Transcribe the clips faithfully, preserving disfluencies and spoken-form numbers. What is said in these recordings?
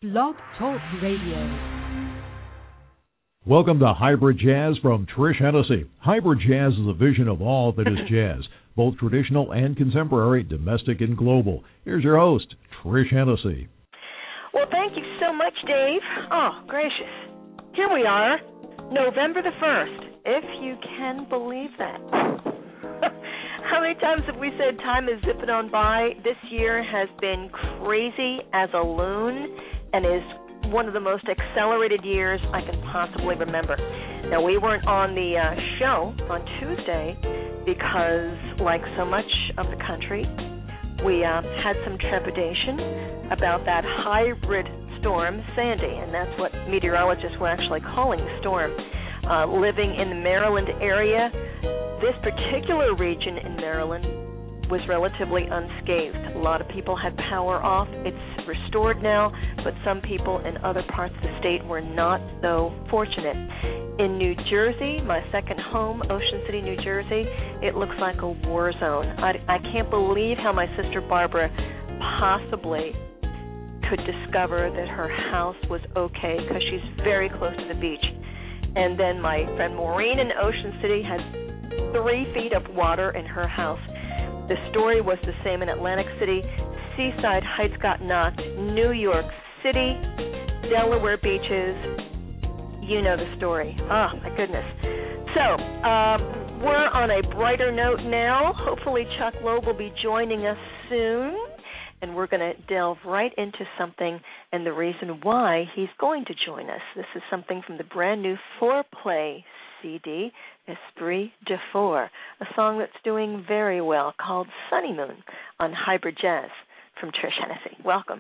Blog Talk Radio. Welcome to Hybrid Jazz from Trish Hennessy. Hybrid Jazz is a vision of all that is jazz, both traditional and contemporary, domestic and global. Here's your host, Trish Hennessy. Well, thank you so much, Dave. Oh, gracious. Here we are, November the first, if you can believe that. How many times have we said time is zipping on by? This year has been crazy as a loon and is one of the most accelerated years I can possibly remember. Now, we weren't on the uh, show on Tuesday because, like so much of the country, we uh, had some trepidation about that hybrid storm, Sandy, and that's what meteorologists were actually calling the storm. Uh, living in the Maryland area, this particular region in Maryland was relatively unscathed. A lot of people had power off. It's restored now, but some people in other parts of the state were not so fortunate. In New Jersey, my second home, Ocean City, New Jersey, it looks like a war zone. I, I can't believe how my sister Barbara possibly could discover that her house was okay because she's very close to the beach. And then my friend Maureen in Ocean City had three feet of water in her house. The story was the same in Atlantic City. Seaside Heights got knocked. New York City, Delaware beaches. You know the story. Oh, my goodness. So, um, we're on a brighter note now. Hopefully Chuck Loeb will be joining us soon. And we're going to delve right into something and the reason why he's going to join us. This is something from the brand new Foreplay C D, Esprit de Four, a song that's doing very well called Sunny Moon on Hybrid Jazz from Trish Hennessy. Welcome.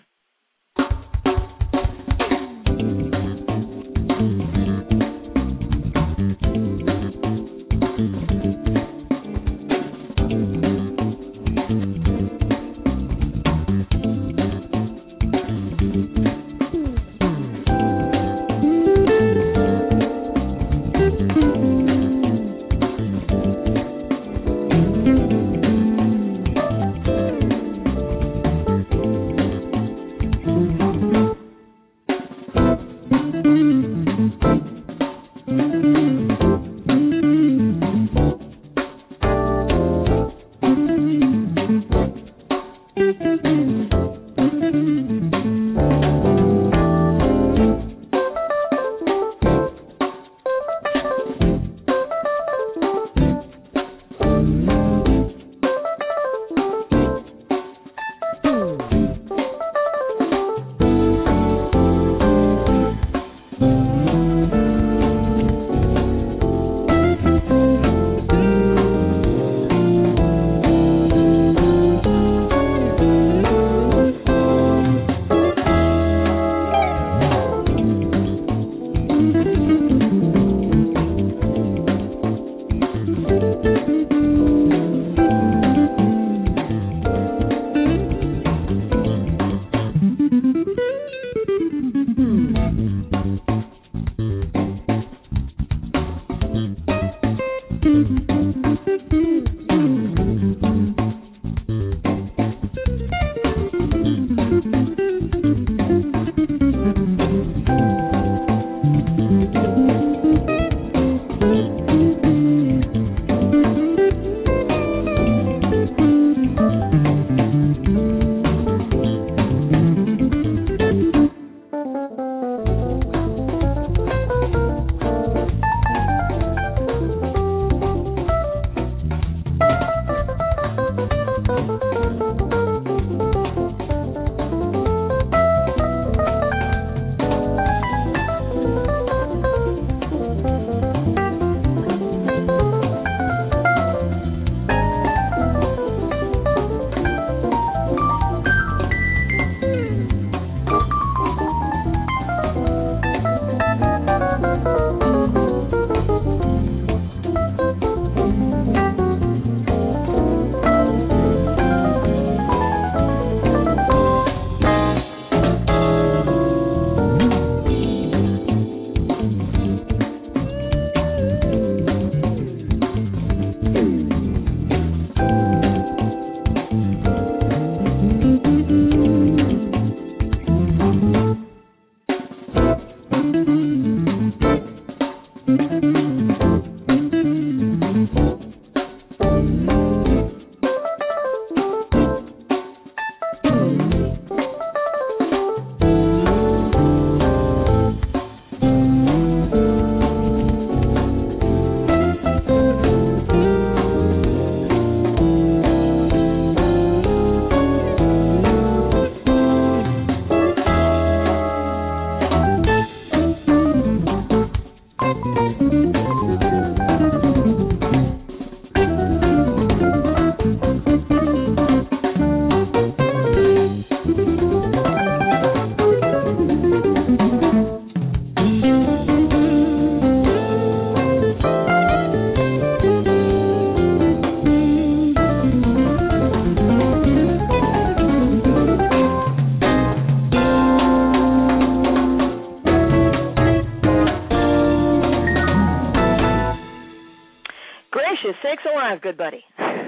drive, good buddy.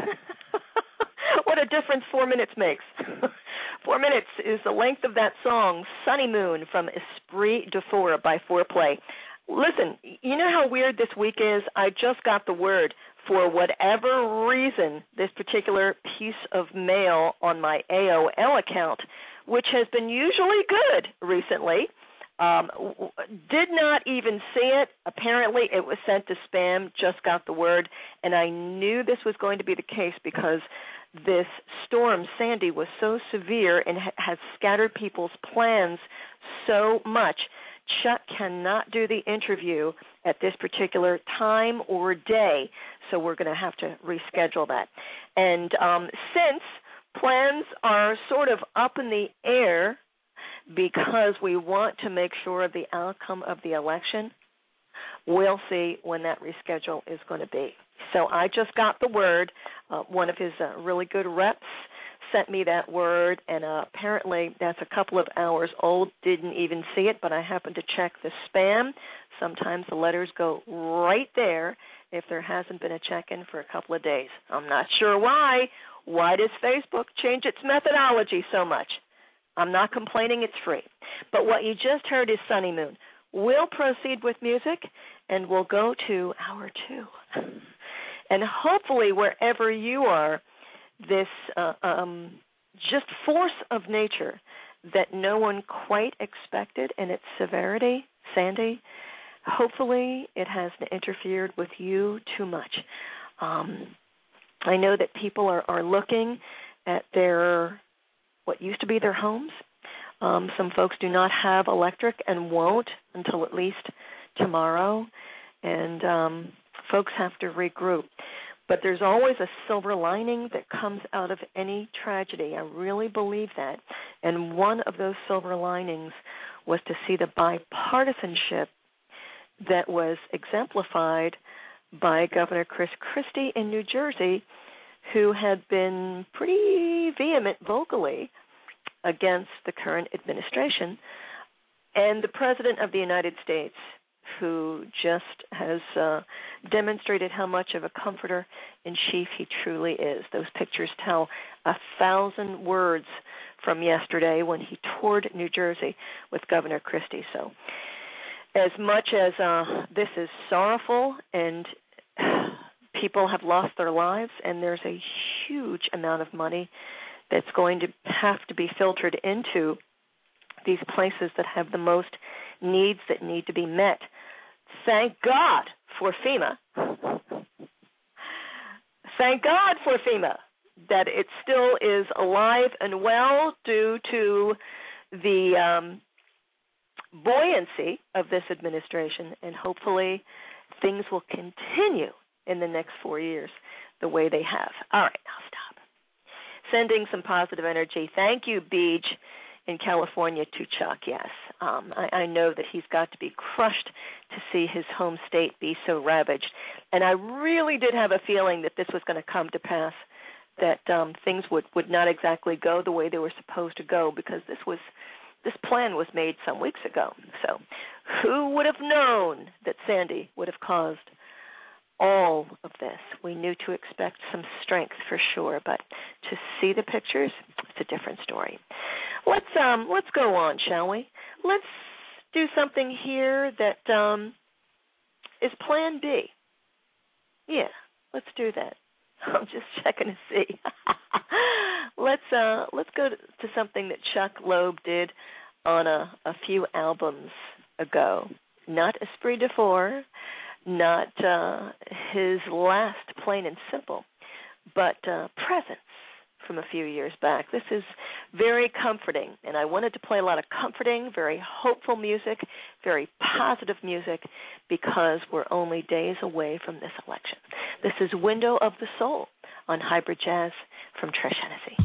What a difference four minutes makes. Four minutes is the length of that song, Sunny Moon, from Esprit de Four by Fourplay. Listen, you know how weird this week is? I just got the word, for whatever reason, this particular piece of mail on my A O L account, which has been usually good recently, um, did not even see it. Apparently it was sent to spam, just got the word, and I knew this was going to be the case because this storm, Sandy, was so severe and ha- has scattered people's plans so much. Chuck cannot do the interview at this particular time or day, so we're going to have to reschedule that. And um, since plans are sort of up in the air because we want to make sure of the outcome of the election, we'll see when that reschedule is going to be. So I just got the word. Uh, one of his uh, really good reps sent me that word, and uh, apparently that's a couple of hours old. Didn't even see it, but I happened to check the spam. Sometimes the letters go right there if there hasn't been a check-in for a couple of days. I'm not sure why. Why does Facebook change its methodology so much? I'm not complaining. It's free. But what you just heard is Sunny Moon. We'll proceed with music, and we'll go to hour two. And hopefully wherever you are, this uh, um, just force of nature that no one quite expected in its severity, Sandy, hopefully it hasn't interfered with you too much. Um, I know that people are, are looking at their, what used to be their homes. Um, some folks do not have electric and won't until at least tomorrow, and um, folks have to regroup. But there's always a silver lining that comes out of any tragedy. I really believe that. And one of those silver linings was to see the bipartisanship that was exemplified by Governor Chris Christie in New Jersey, who had been pretty vehement vocally against the current administration, and the President of the United States, who just has uh, demonstrated how much of a comforter in chief he truly is. Those pictures tell a thousand words from yesterday when he toured New Jersey with Governor Christie. So as much as uh, this is sorrowful and people have lost their lives and there's a huge amount of money that's going to have to be filtered into these places that have the most needs that need to be met. Thank God for FEMA. Thank God for FEMA that it still is alive and well due to the um, buoyancy of this administration, and hopefully things will continue in the next four years the way they have. All right, I'll stop. Sending some positive energy. Thank you, Beej, in California, to Chuck, yes. Um, I, I know that he's got to be crushed to see his home state be so ravaged. And I really did have a feeling that this was going to come to pass, that um, things would, would not exactly go the way they were supposed to go, because this was this plan was made some weeks ago. So who would have known that Sandy would have caused all of this? We knew to expect some strength for sure, but to see the pictures, it's a different story. Let's um let's go on, shall we? Let's do something here that um is Plan B. Yeah, let's do that. I'm just checking to see. let's uh let's go to, to something that Chuck Loeb did on a, a few albums ago. Not Esprit de Four, not uh, his last Plain and Simple, but uh, Presence from a few years back. This is very comforting, and I wanted to play a lot of comforting, very hopeful music, very positive music, because we're only days away from this election. This is Window of the Soul on Hybrid Jazz from Trish Hennessy.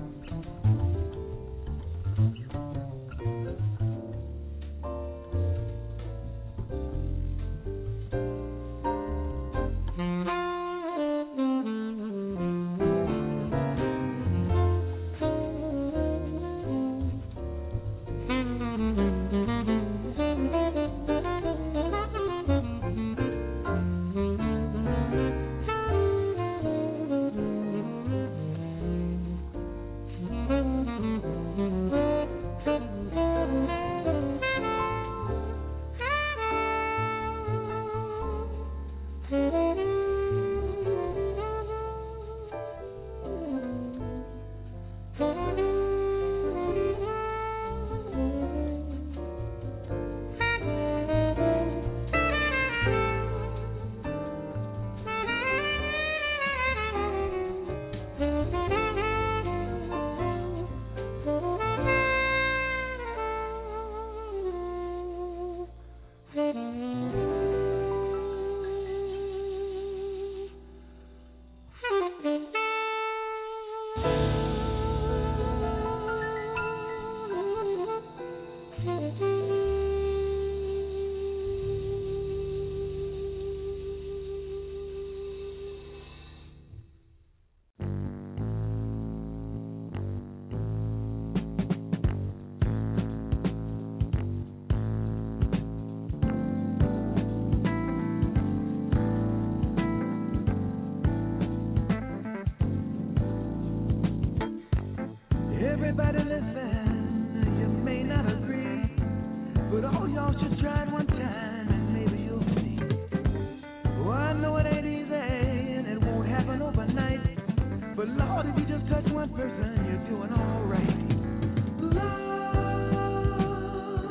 Everybody listen, you may not agree, but all y'all should try it one time and maybe you'll see. Oh, I know it ain't easy and it won't happen overnight, but Lord, if you just touch one person, you're doing all right. Love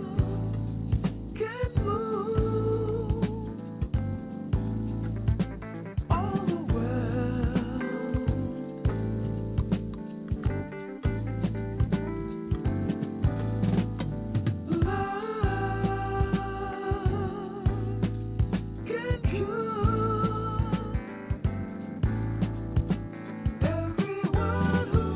can move all the world. Everyone who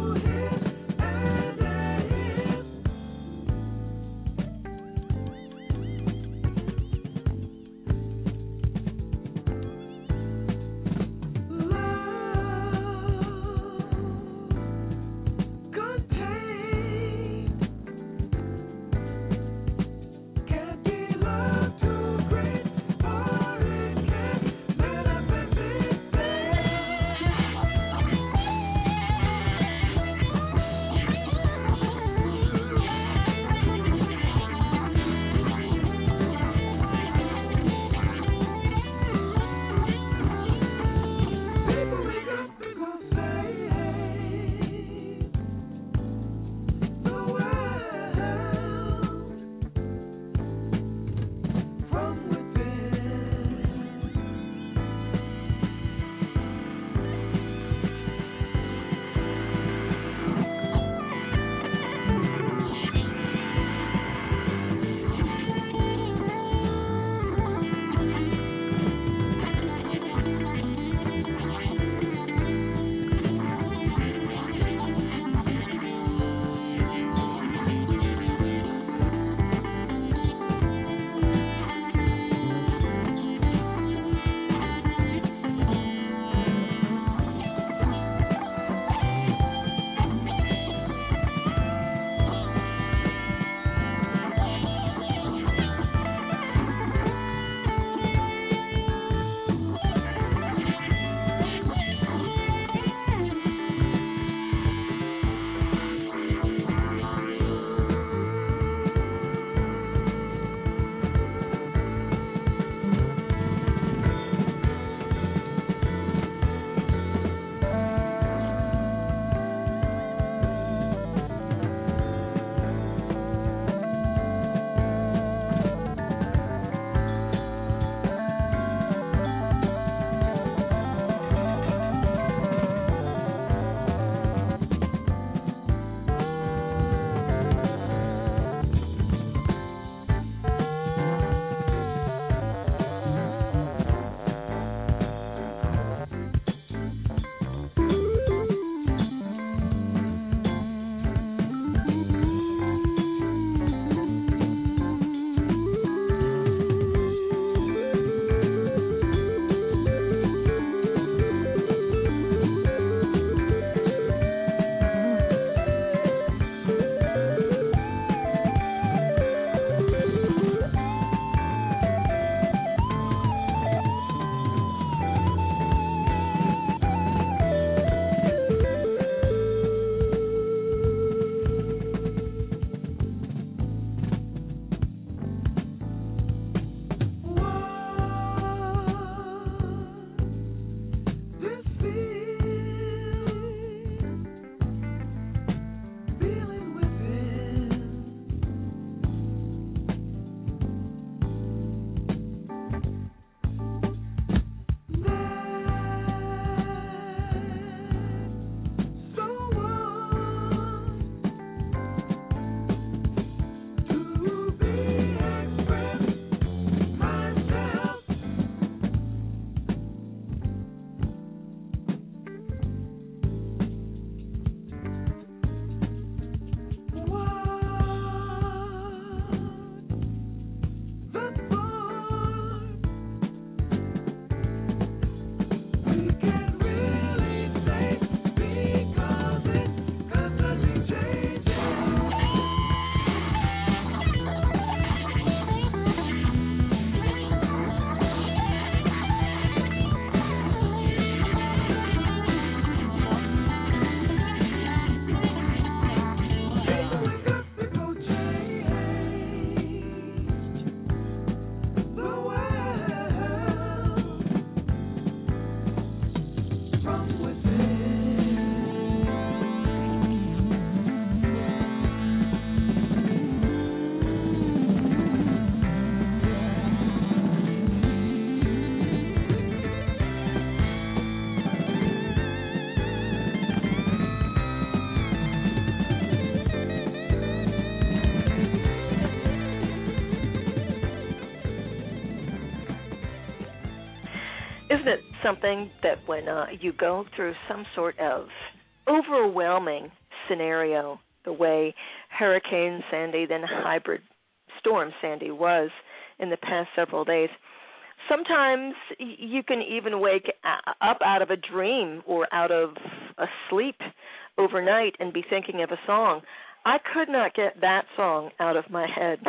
something that when uh, you go through some sort of overwhelming scenario, the way Hurricane Sandy, then Hybrid Storm Sandy was in the past several days, sometimes you can even wake up out of a dream or out of a sleep overnight and be thinking of a song. I could not get that song out of my head.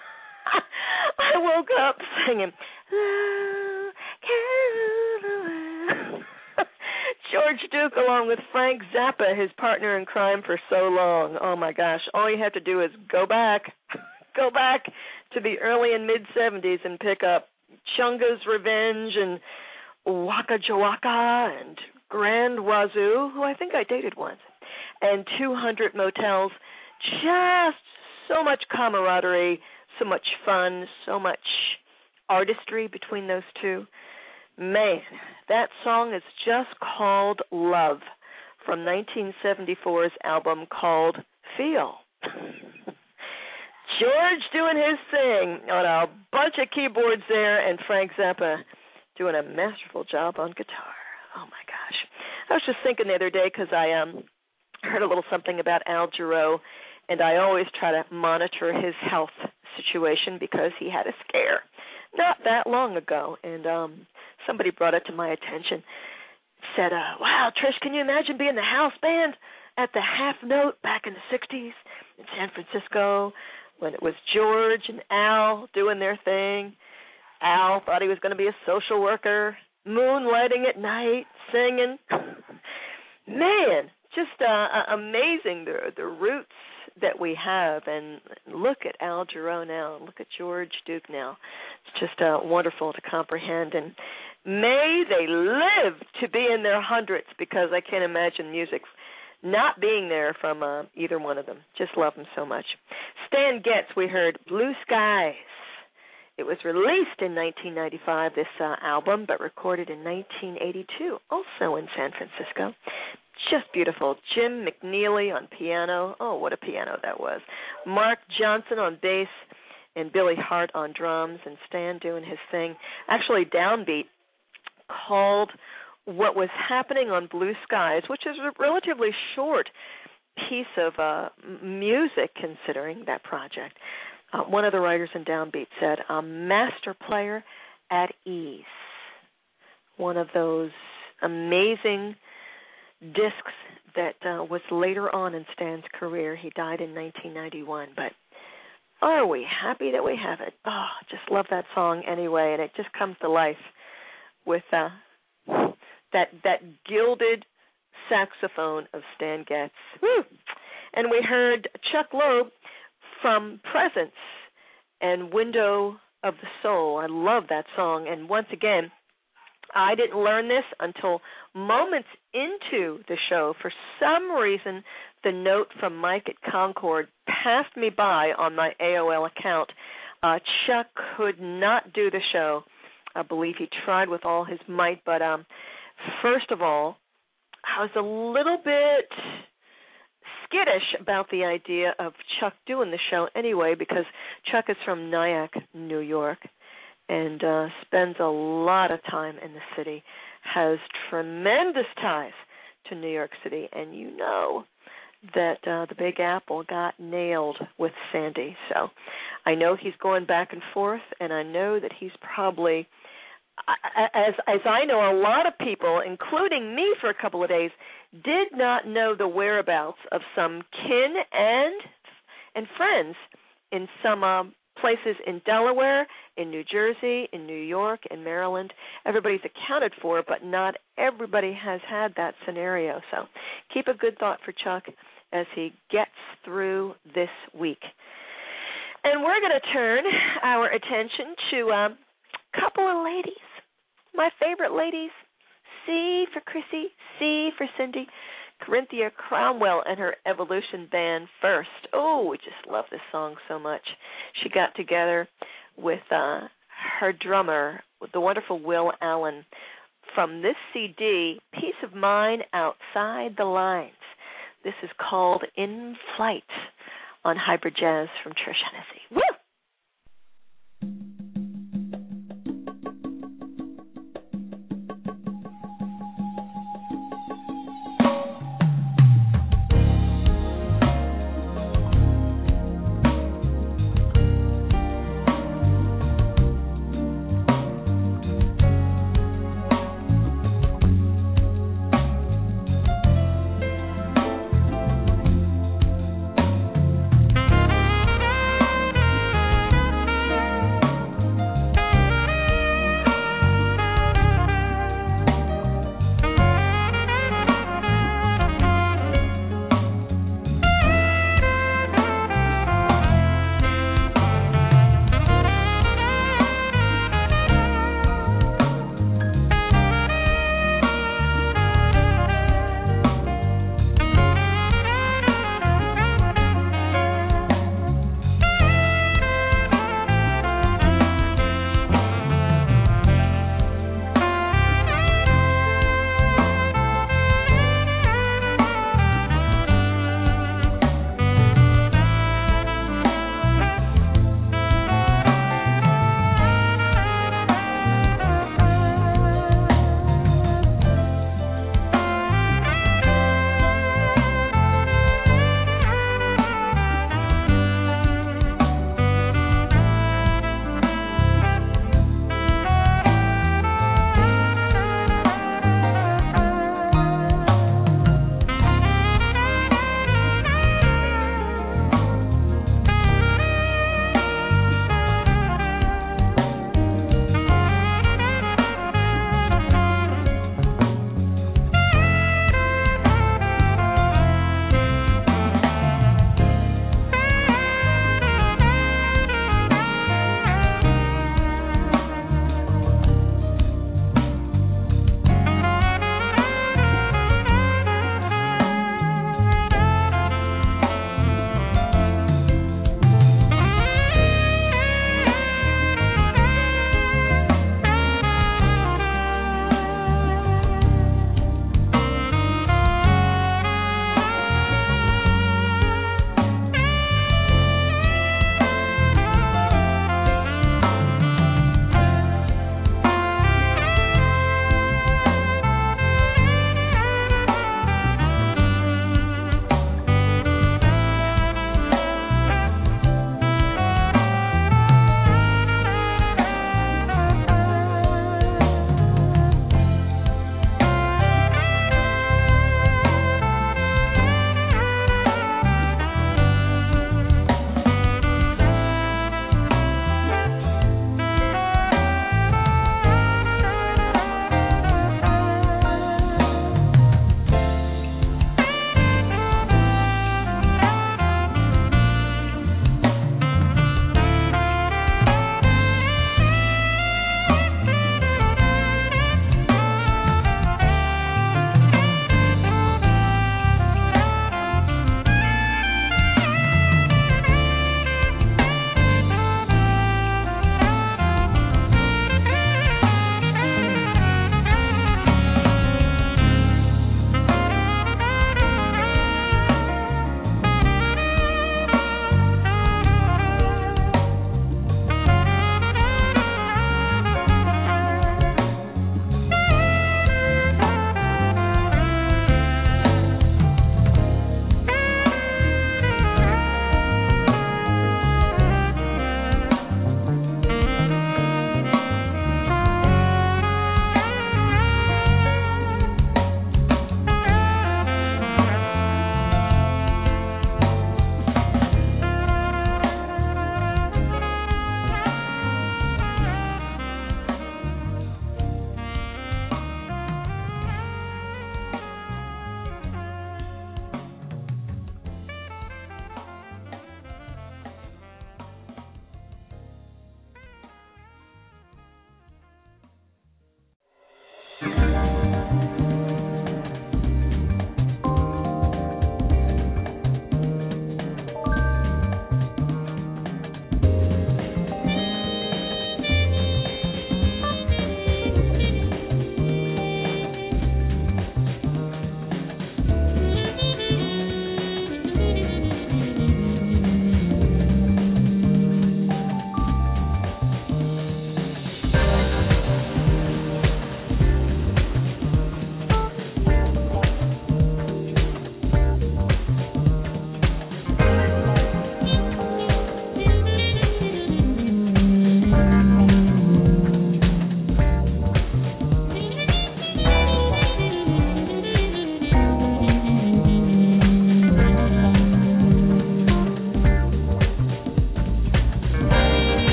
I woke up singing, George Duke along with Frank Zappa, his partner in crime for so long. Oh, my gosh. All you have to do is go back, go back to the early and mid-seventies and pick up Chunga's Revenge and Waka Jawaka and Grand Wazoo, who I think I dated once, and two hundred Motels. Just so much camaraderie, so much fun, so much artistry between those two. Man, that song is just called Love from nineteen seventy-four's album called Feel. George doing his thing on a bunch of keyboards there, and Frank Zappa doing a masterful job on guitar. Oh, my gosh. I was just thinking the other day because I um, heard a little something about Al Jarreau, and I always try to monitor his health situation because he had a scare not that long ago, and um, somebody brought it to my attention, said, uh, wow, Trish, can you imagine being the house band at the half note back in the sixties in San Francisco when it was George and Al doing their thing? Al thought he was going to be a social worker, moonlighting at night, singing. Man, just uh, amazing the the roots that we have, and look at Al Jarreau now, and look at George Duke now. It's just uh, wonderful to comprehend, and may they live to be in their hundreds, because I can't imagine music not being there from uh, either one of them. Just love them so much. Stan Getz, we heard Blue Skies. It was released in nineteen ninety-five, this uh, album, but recorded in nineteen eighty-two, also in San Francisco. Just beautiful. Jim McNeely on piano. Oh, what a piano that was. Mark Johnson on bass and Billy Hart on drums, and Stan doing his thing. Actually, Downbeat called what was happening on Blue Skies, which is a relatively short piece of uh, music considering that project. Uh, one of the writers in Downbeat said, a master player at ease. One of those amazing discs that uh, was later on in Stan's career. He died in nineteen ninety-one, but are we happy that we have it? Oh, just love that song anyway, and it just comes to life with uh, that that gilded saxophone of Stan Getz. Woo! And we heard Chuck Loeb from Presence and Window of the Soul. I love that song, and once again, I didn't learn this until moments into the show. For some reason, the note from Mike at Concord passed me by on my A O L account. Uh, Chuck could not do the show. I believe he tried with all his might, but um, first of all, I was a little bit skittish about the idea of Chuck doing the show anyway, because Chuck is from Nyack, New York, and uh, spends a lot of time in the city, has tremendous ties to New York City, and you know that uh, the Big Apple got nailed with Sandy. So I know he's going back and forth, and I know that he's probably, as as I know, a lot of people, including me for a couple of days, did not know the whereabouts of some kin and and friends in some uh, places in Delaware, in New Jersey, in New York, in Maryland. Everybody's accounted for, but not everybody has had that scenario. So keep a good thought for Chuck as he gets through this week. And we're going to turn our attention to a couple of ladies, my favorite ladies. C for Chrissy, C for Cindy, Corinthia Cromwell and her Evolution Band first. Oh, we just love this song so much. She got together with uh, her drummer, the wonderful Will Allen, from this C D, Peace of Mind Outside the Lines. This is called In Flight on Hybrid Jazz from Trish Hennessy. Woo!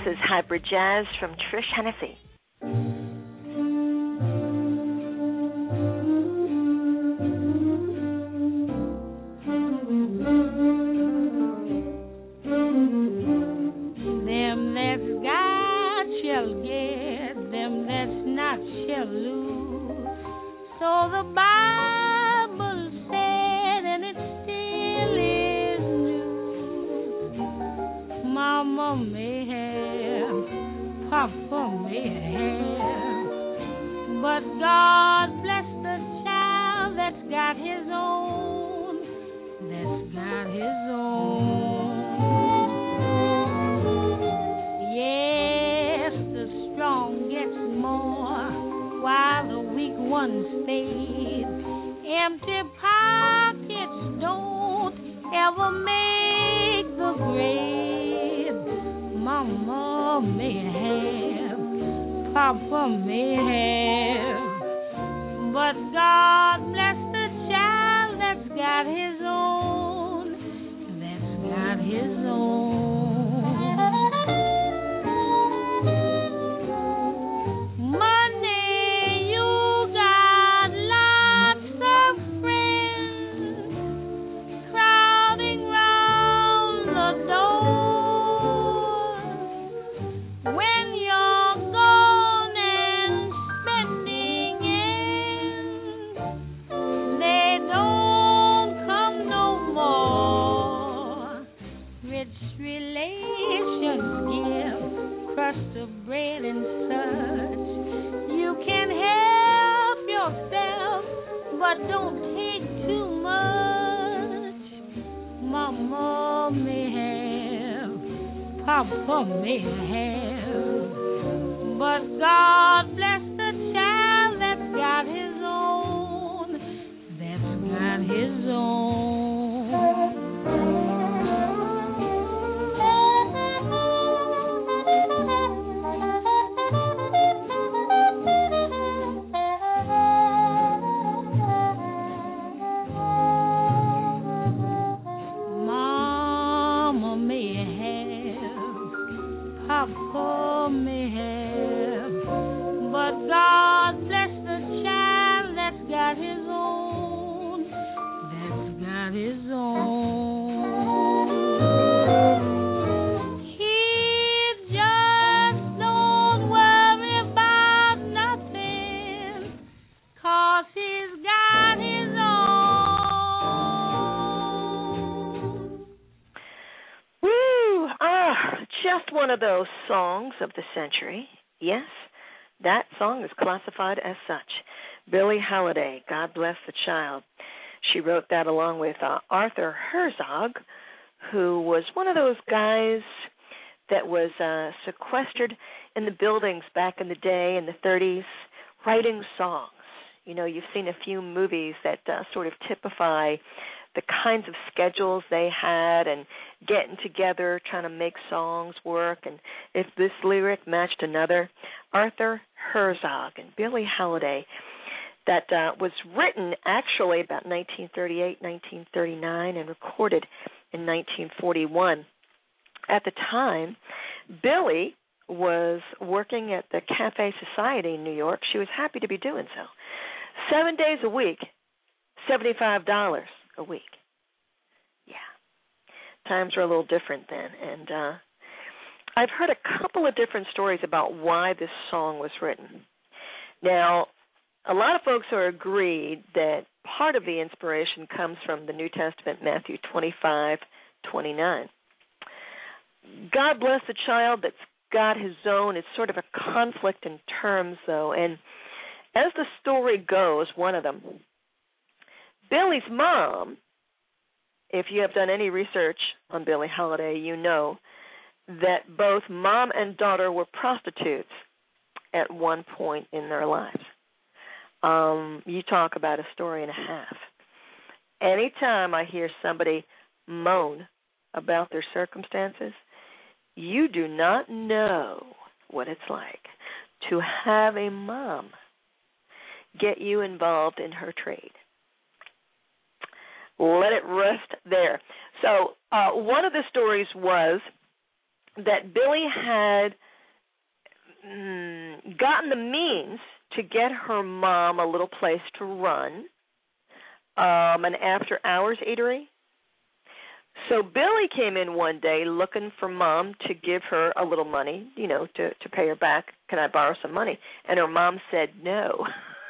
This is Hybrid Jazz from Trish Hennessy. Them that's got shall get, them that's not shall lose. So the Bible said, and it still is news. Mama may have, Papa may have, but God bless the child that's got his own, that's got his own. Yes, the strong gets more while the weak ones fade. Empty pockets don't ever make the grade. Mama may have, Papa may have, but God bless the child that's got his own, that's got his own. Bread and such, you can help yourself, but don't take too much. Mama may have, Papa may have, but God bless the child that's got his own, that's got his own. Papa may have, but God bless the child that's got his own, that's got his own. He just don't worry about nothing, 'cause he's got his own. Woo! Ah, just one of those songs of the century. Yes, that song is classified as such. Billie Holiday, God Bless the Child. She wrote that along with uh, Arthur Herzog, who was one of those guys that was uh, sequestered in the buildings back in the day in the thirties, writing songs. You know, you've seen a few movies that uh, sort of typify the kinds of schedules they had and getting together, trying to make songs work, and if this lyric matched another. Arthur Herzog and Billie Holiday, that uh, was written actually about nineteen thirty-eight, nineteen thirty-nine, and recorded in nineteen forty-one. At the time, Billie was working at the Cafe Society in New York. She was happy to be doing so. Seven days a week, seventy-five dollars a week. Yeah. Times were a little different then. And uh, I've heard a couple of different stories about why this song was written. Now, a lot of folks are agreed that part of the inspiration comes from the New Testament, Matthew twenty-five twenty-nine. God bless the child that's got his own. It's sort of a conflict in terms, though. And as the story goes, one of them, Billie's mom, if you have done any research on Billie Holiday, you know that both mom and daughter were prostitutes at one point in their lives. Um, you talk about a story and a half. Anytime I hear somebody moan about their circumstances, you do not know what it's like to have a mom get you involved in her trade. Let it rest there. So uh, one of the stories was that Billie had mm, gotten the means to get her mom a little place to run, um, an after-hours eatery. So Billie came in one day looking for Mom to give her a little money, you know, to, to pay her back. Can I borrow some money? And her mom said no.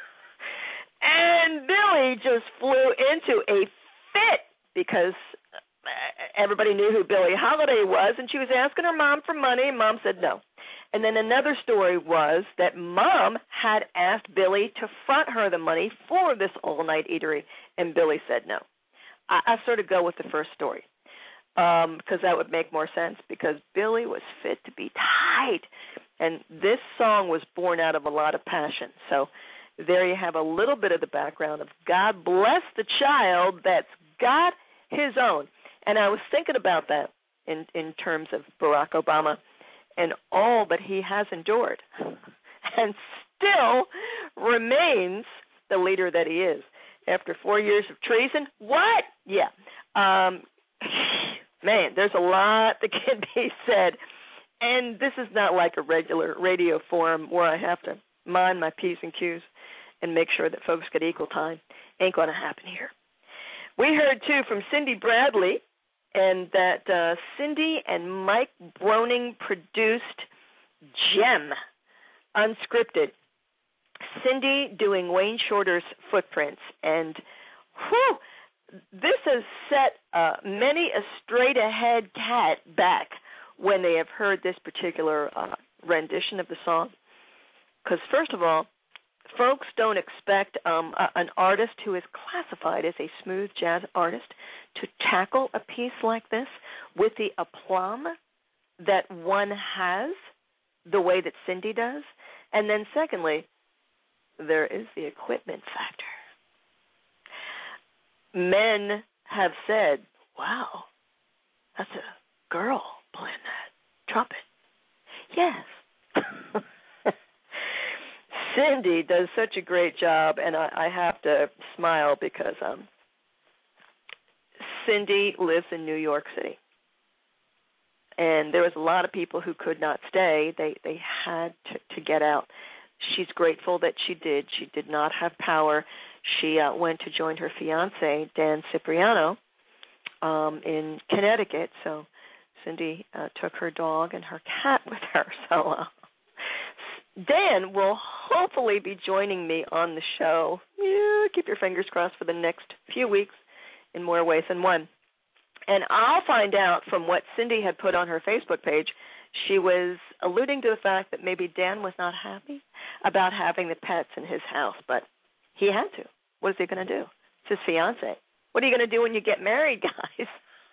And Billie just flew into a fit because everybody knew who Billie Holiday was, and she was asking her mom for money, and Mom said no. And then another story was that Mom had asked Billie to front her the money for this all-night eatery, and Billie said no. I, I sort of go with the first story um, because that would make more sense, because Billie was fit to be tied, and this song was born out of a lot of passion. So there you have a little bit of the background of God bless the child that's got his own. And I was thinking about that in, in terms of Barack Obama and all that he has endured and still remains the leader that he is. After four years of treason, what? Yeah. Um, man, there's a lot that can be said. And this is not like a regular radio forum where I have to mind my P's and Q's and make sure that folks get equal time. Ain't going to happen here. We heard, too, from Cindy Bradley, and that uh, Cindy and Mike Broning produced Gem, unscripted. Cindy doing Wayne Shorter's Footprints. And, whew, this has set uh, many a straight-ahead cat back when they have heard this particular uh, rendition of the song. Because, first of all, folks don't expect um, a, an artist who is classified as a smooth jazz artist to tackle a piece like this with the aplomb that one has, the way that Cindy does. And then secondly, there is the equipment factor. Men have said, wow, that's a girl playing that trumpet. Yes. Cindy does such a great job, and I, I have to smile because um, Cindy lives in New York City, and there was a lot of people who could not stay. They they had to, to get out. She's grateful that she did. She did not have power. She uh, went to join her fiancé, Dan Cipriano, um, in Connecticut. So Cindy uh, took her dog and her cat with her. So uh, Dan will hopefully be joining me on the show. Yeah, keep your fingers crossed for the next few weeks in more ways than one. And I'll find out from what Cindy had put on her Facebook page. She was alluding to the fact that maybe Dan was not happy about having the pets in his house, but he had to. What is he going to do? It's his fiancé. What are you going to do when you get married, guys?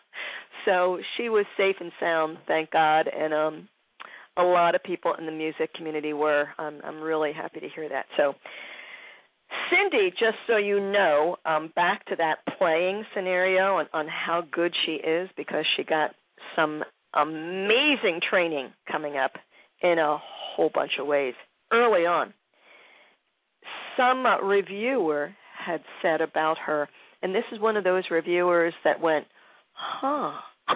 So she was safe and sound, thank God, and um, a lot of people in the music community were. Um, I'm really happy to hear that. So Cindy, just so you know, um, back to that playing scenario on, on how good she is, because she got some amazing training coming up in a whole bunch of ways early on. Some uh, reviewer had said about her, and this is one of those reviewers that went, huh,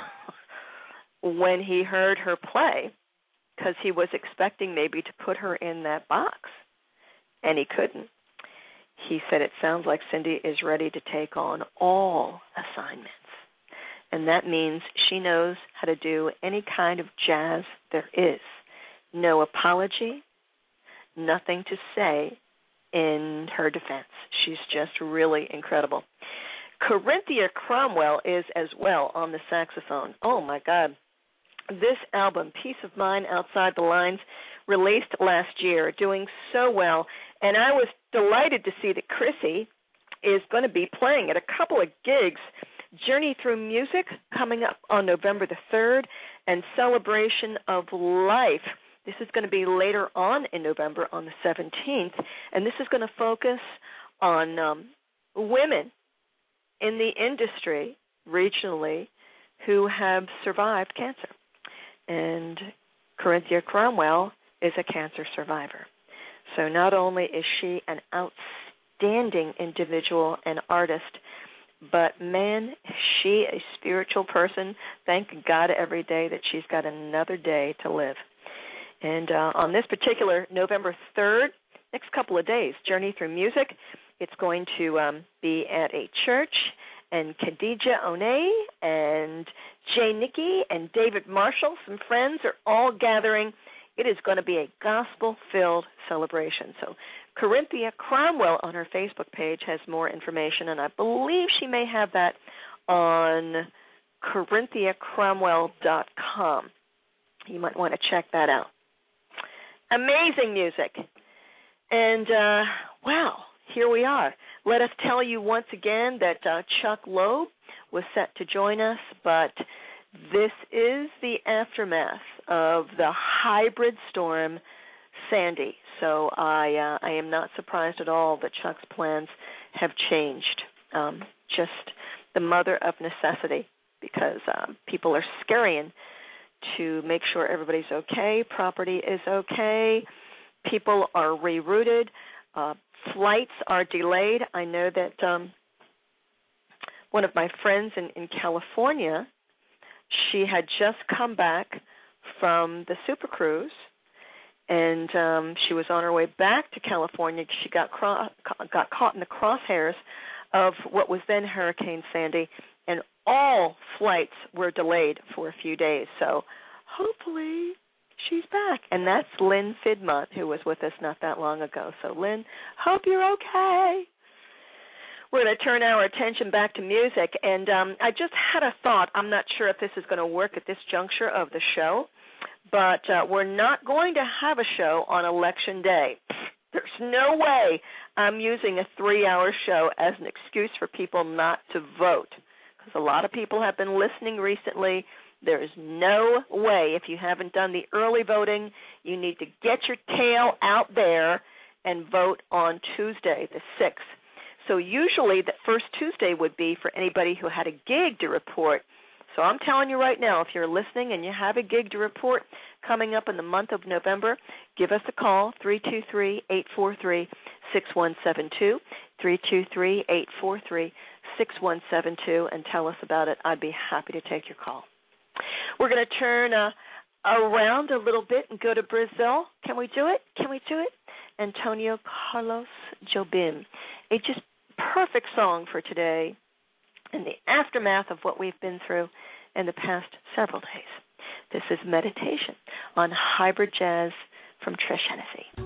when he heard her play, because he was expecting maybe to put her in that box, and he couldn't. He said, it sounds like Cindy is ready to take on all assignments. And that means she knows how to do any kind of jazz there is. No apology, nothing to say in her defense. She's just really incredible. Corinthia Cromwell is as well on the saxophone. Oh, my God. This album, Peace of Mind Outside the Lines, released last year, doing so well. And I was delighted to see that Chrissy is going to be playing at a couple of gigs. Journey Through Music coming up on November the third, and Celebration of Life. This is going to be later on in November on the seventeenth, and this is going to focus on um, women in the industry regionally who have survived cancer. And Corinthia Cromwell is a cancer survivor. So not only is she an outstanding individual and artist, but man, is she a spiritual person. Thank God every day that she's got another day to live. And uh, on this particular November third, next couple of days, Journey Through Music, it's going to um, be at a church, and Khadija Onay and Jay Nicky and David Marshall, some friends, are all gathering. It is going to be a gospel-filled celebration. So Corinthia Cromwell on her Facebook page has more information, and I believe she may have that on corinthia cromwell dot com. You might want to check that out. Amazing music. And, uh, wow, here we are. Let us tell you once again that uh, Chuck Loeb was set to join us, but this is the aftermath of the hybrid storm Sandy. So I uh, I am not surprised at all that Chuck's plans have changed. Um, just the mother of necessity, because um, people are scurrying to make sure everybody's okay, property is okay, people are rerouted, uh, flights are delayed. I know that um, one of my friends in, in California, she had just come back from the Super Cruise, and um, she was on her way back to California. She got cro- got caught in the crosshairs of what was then Hurricane Sandy, and all flights were delayed for a few days. So hopefully she's back. And that's Lynn Fidmont, who was with us not that long ago. So, Lynn, hope you're okay. We're going to turn our attention back to music. And um, I just had a thought. I'm not sure if this is going to work at this juncture of the show, but uh, we're not going to have a show on Election Day. There's no way I'm using a three-hour show as an excuse for people not to vote, because a lot of people have been listening recently. There is no way, if you haven't done the early voting, you need to get your tail out there and vote on Tuesday, the sixth. So usually the first Tuesday would be for anybody who had a gig to report. So I'm telling you right now, if you're listening and you have a gig to report coming up in the month of November, give us a call, three two three, eight four three, six one seven two, three two three, eight four three, six one seven two, and tell us about it. I'd be happy to take your call. We're going to turn uh, around a little bit and go to Brazil. Can we do it? Can we do it? Antonio Carlos Jobim. A just perfect song for today in the aftermath of what we've been through in the past several days. This is Meditation on Hybrid Jazz from Trish Hennessy.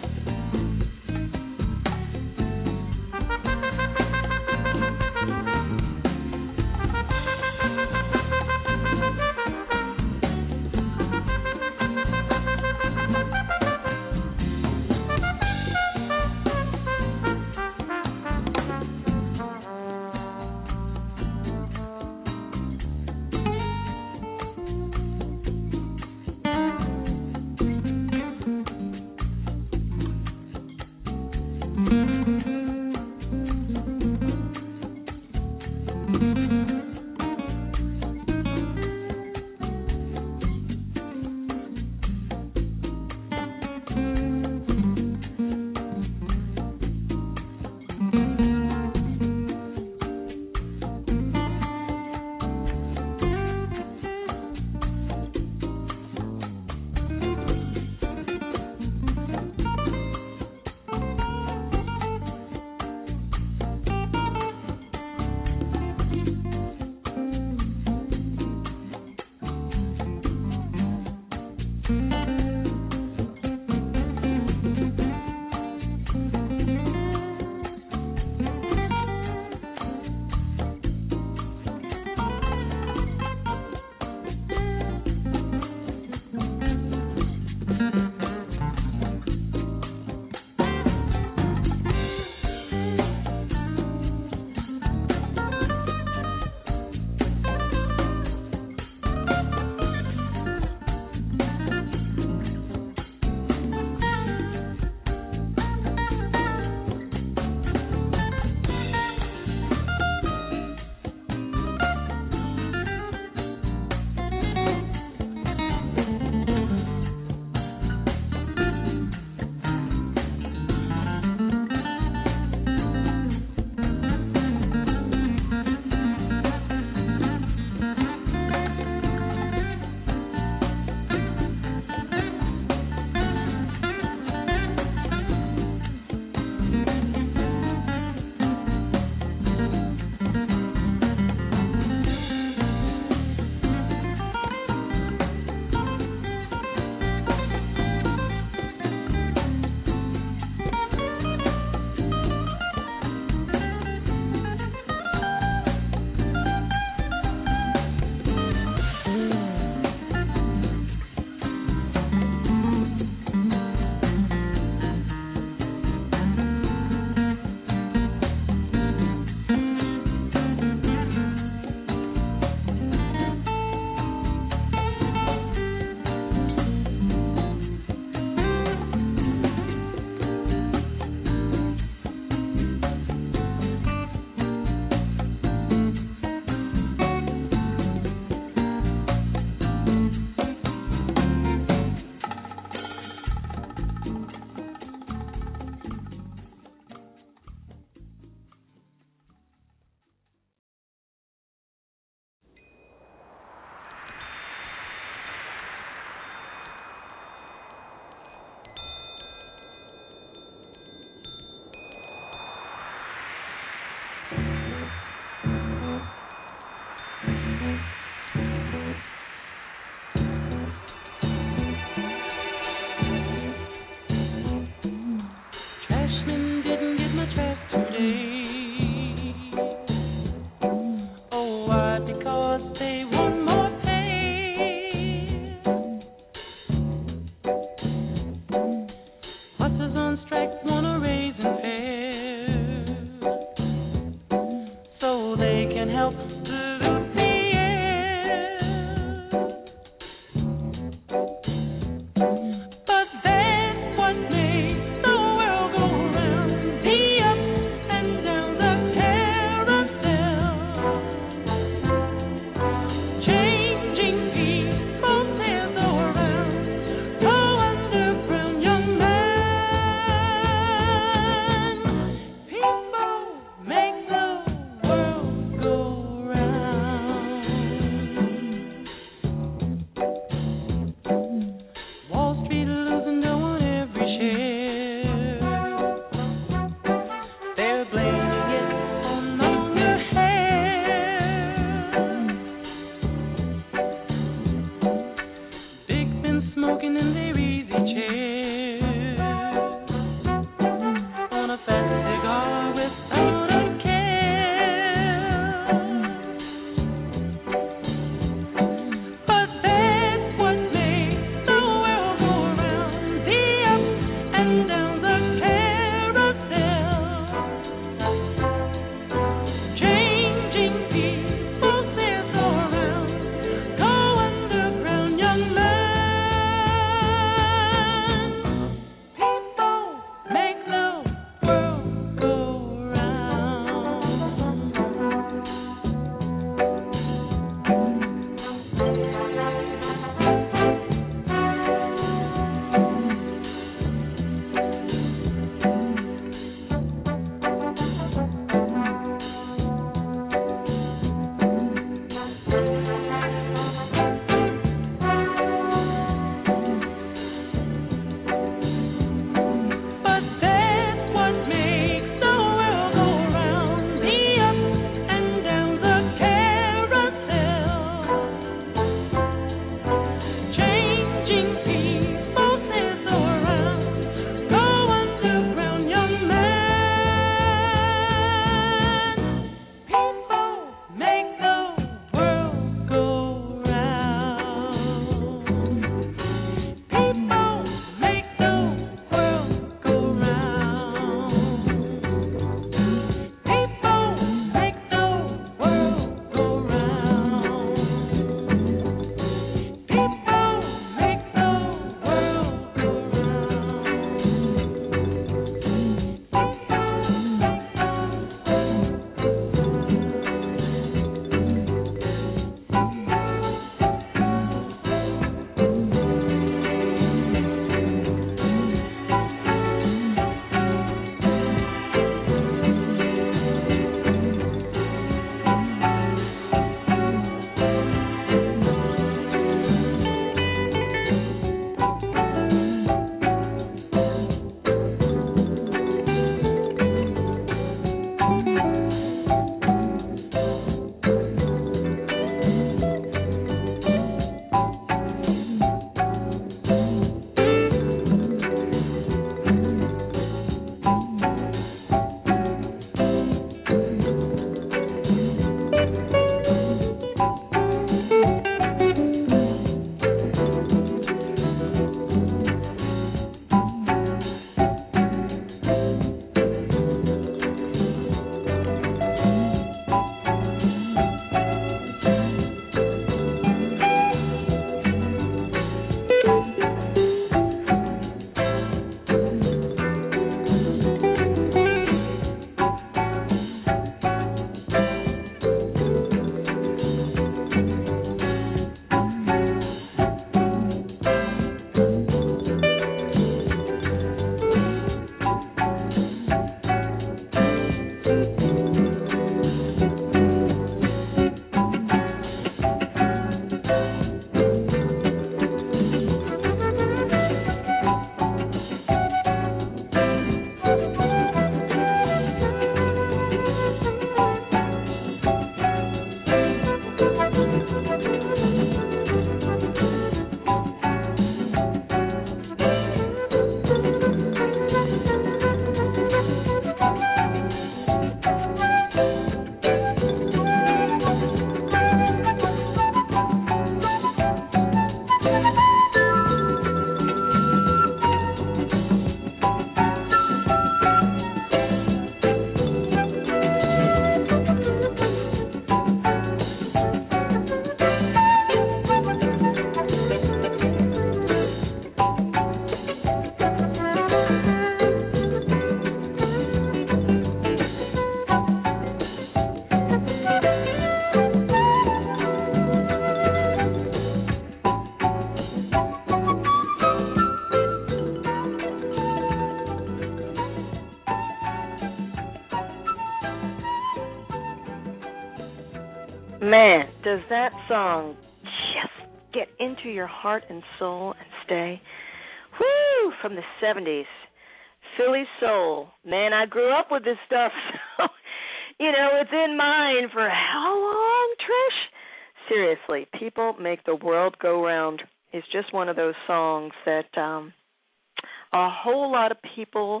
Man, does that song just get into your heart and soul and stay? Woo! From the seventies. Philly Soul. Man, I grew up with this stuff, so, you know, it's in mine for how long, Trish? Seriously, People Make the World Go Round is just one of those songs that um, a whole lot of people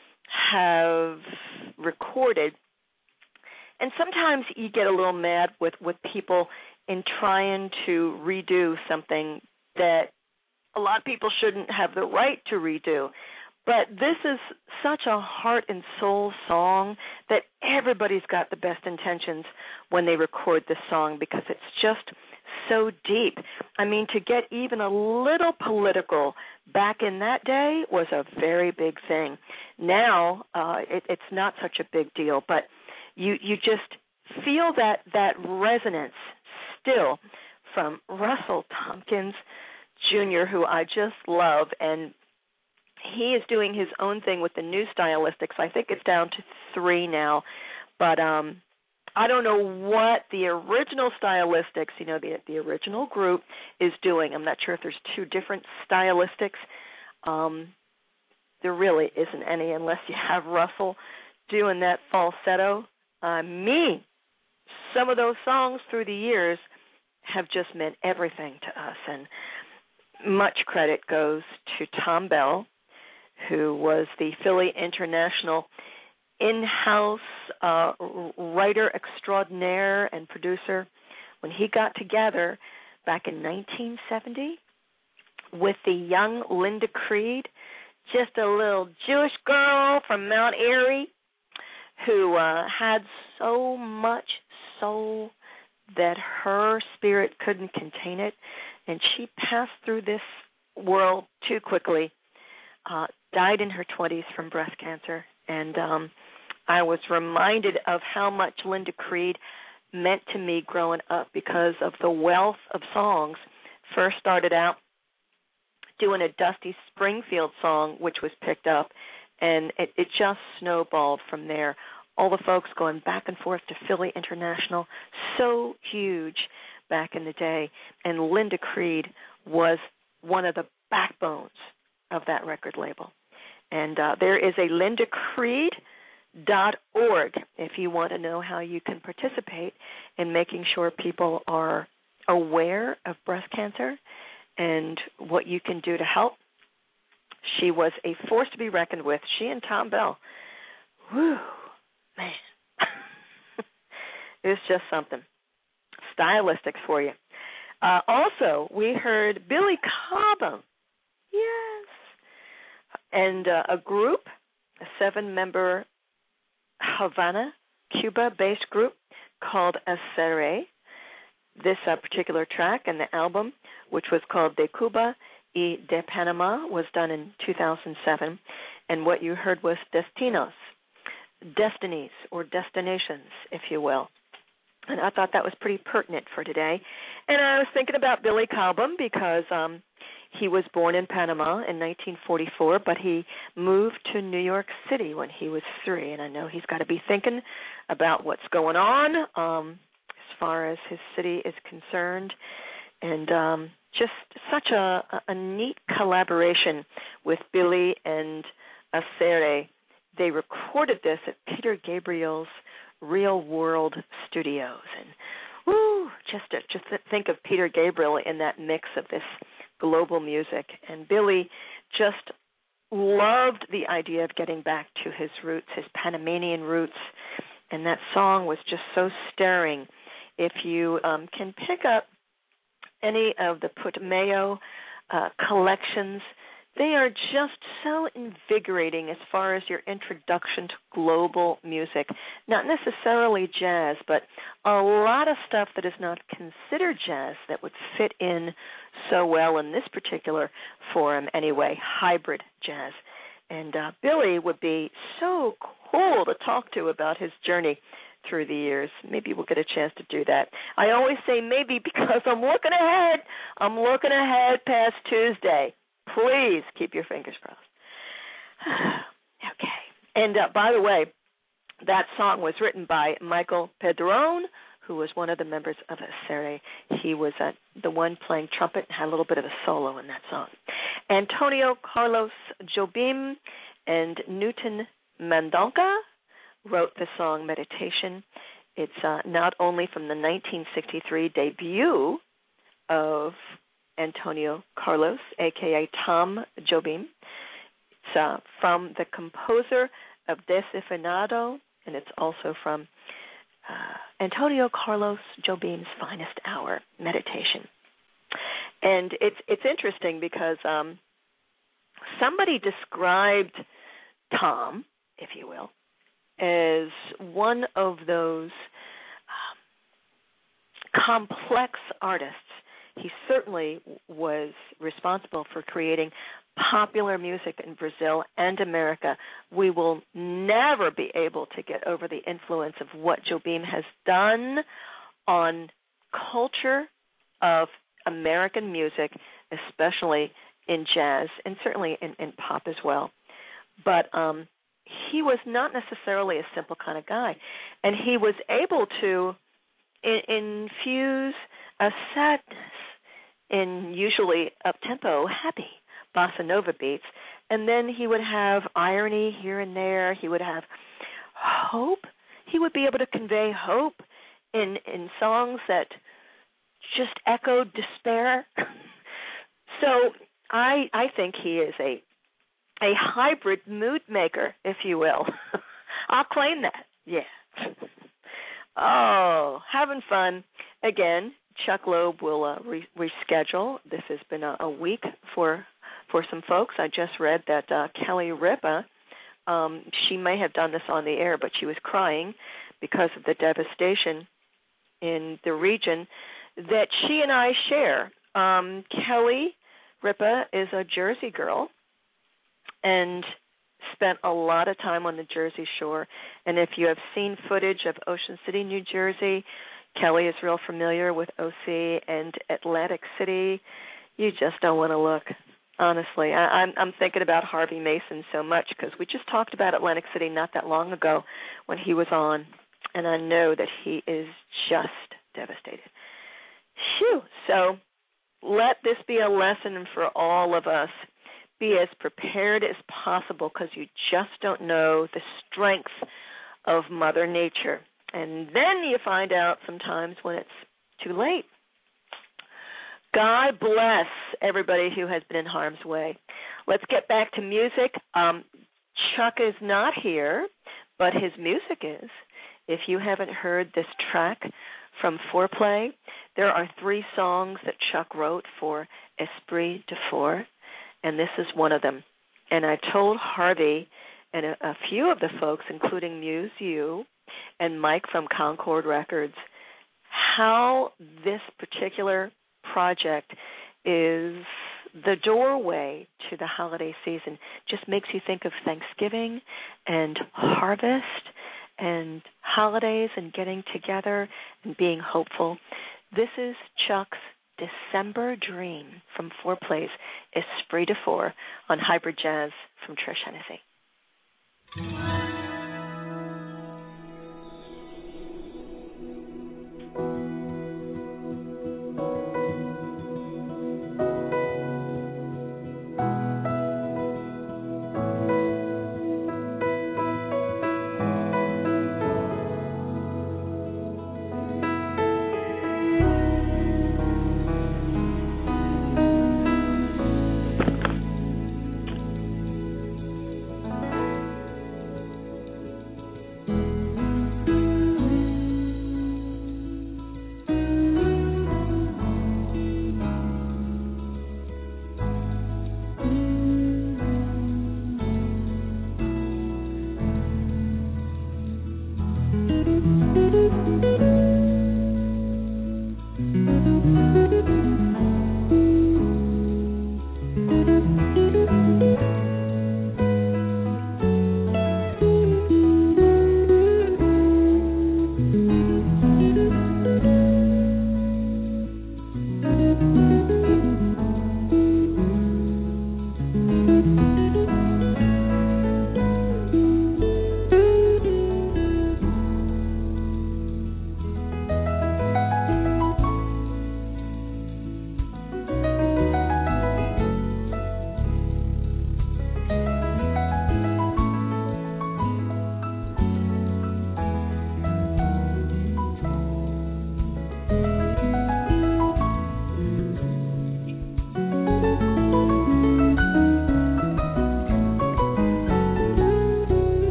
have recorded. And sometimes you get a little mad with, with people in trying to redo something that a lot of people shouldn't have the right to redo. But this is such a heart and soul song that everybody's got the best intentions when they record this song because it's just so deep. I mean, to get even a little political back in that day was a very big thing. Now uh, it, it's not such a big deal, but you you just feel that, that resonance still from Russell Tompkins Junior, who I just love, and he is doing his own thing with the new stylistics. I think it's down to three now, but um, I don't know what the original stylistics, you know, the the original group is doing. I'm not sure if there's two different stylistics. Um, there really isn't any unless you have Russell doing that falsetto. Uh, me, some of those songs through the years have just meant everything to us, and much credit goes to Thom Bell, who was the Philly International in-house uh, writer extraordinaire and producer when he got together back in nineteen seventy with the young Linda Creed, just a little Jewish girl from Mount Airy who uh, had so much soul that her spirit couldn't contain it, and she passed through this world too quickly. Uh, died in her twenties from breast cancer, and um, I was reminded of how much Linda Creed meant to me growing up because of the wealth of songs. First started out doing a Dusty Springfield song, which was picked up, and it, it just snowballed from there. All the folks going back and forth to Philly International, so huge back in the day, and Linda Creed was one of the backbones of that record label. And uh, there is a linda creed dot org if you want to know how you can participate in making sure people are aware of breast cancer and what you can do to help. She was a force to be reckoned with. She and Thom Bell. Whew, man. It's just something. Stylistics for you. Uh, also, we heard Billy Cobham. Yes. And uh, a group, a seven-member Havana, Cuba-based group called Acere. This uh, particular track and the album, which was called De Cuba y de Panama, was done in two thousand seven. And what you heard was Destinos, destinies or destinations, if you will. And I thought that was pretty pertinent for today. And I was thinking about Billy Cobham because um, he was born in Panama in nineteen forty-four, but he moved to New York City when he was three. And I know he's got to be thinking about what's going on um, as far as his city is concerned. And um, just such a, a neat collaboration with Billy and Acere. They recorded this at Peter Gabriel's Real World Studios. And woo, just to, just to think of Peter Gabriel in that mix of this global music. And Billy just loved the idea of getting back to his roots, his Panamanian roots. And that song was just so stirring. If you um, can pick up any of the Putumayo uh, collections, they are just so invigorating as far as your introduction to global music. Not necessarily jazz, but a lot of stuff that is not considered jazz that would fit in so well in this particular forum anyway, hybrid jazz. And uh, Billy would be so cool to talk to about his journey through the years. Maybe we'll get a chance to do that. I always say maybe because I'm looking ahead. I'm looking ahead past Tuesday. Please keep your fingers crossed. Okay. And uh, by the way, that song was written by Michael Pedrone, who was one of the members of Serre. He was uh, the one playing trumpet and had a little bit of a solo in that song. Antonio Carlos Jobim and Newton Mendonca wrote the song Meditation. It's uh, not only from the nineteen sixty-three debut of Antonio Carlos, a k a. Tom Jobim. It's uh, from the composer of Desafinado, and it's also from uh, Antonio Carlos Jobim's Finest Hour, Meditation. And it's it's interesting because um, somebody described Tom, if you will, as one of those um, complex artists. He certainly was responsible for creating popular music in Brazil and America. We will never be able to get over the influence of what Jobim has done on culture of American music, especially in jazz and certainly in, in pop as well. But um, he was not necessarily a simple kind of guy, and he was able to in, infuse a sadness in usually up-tempo, happy bossa nova beats, and then he would have irony here and there. He would have hope. He would be able to convey hope in in songs that just echoed despair. So I I think he is a a hybrid mood maker, if you will. I'll claim that. Yeah. Oh, having fun. Again, Chuck Loeb will uh, re- reschedule. This has been a, a week for for some folks. I just read that uh, Kelly Ripa, um, she may have done this on the air, but she was crying because of the devastation in the region that she and I share. Um, Kelly Ripa is a Jersey girl and spent a lot of time on the Jersey Shore. And if you have seen footage of Ocean City, New Jersey, Kelly is real familiar with O C and Atlantic City. You just don't want to look. Honestly, I, I'm, I'm thinking about Harvey Mason so much because we just talked about Atlantic City not that long ago when he was on, and I know that he is just devastated. Phew. So let this be a lesson for all of us. Be as prepared as possible because you just don't know the strength of Mother Nature. And then you find out sometimes when it's too late. God bless everybody who has been in harm's way. Let's get back to music. Um, Chuck is not here, but his music is. If you haven't heard this track from Foreplay, there are three songs that Chuck wrote for Esprit de Four, and this is one of them. And I told Harvey and a, a few of the folks, including Muse U and Mike from Concord Records, how this particular project is the doorway to the holiday season. Just makes you think of Thanksgiving and harvest and holidays and getting together and being hopeful. This is Chuck's December Dream from Foreplay's Esprit de Four on Hybrid Jazz from Trish Hennessy.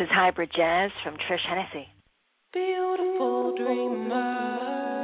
is Hybrid Jazz from Trish Hennessy. Beautiful dreamer.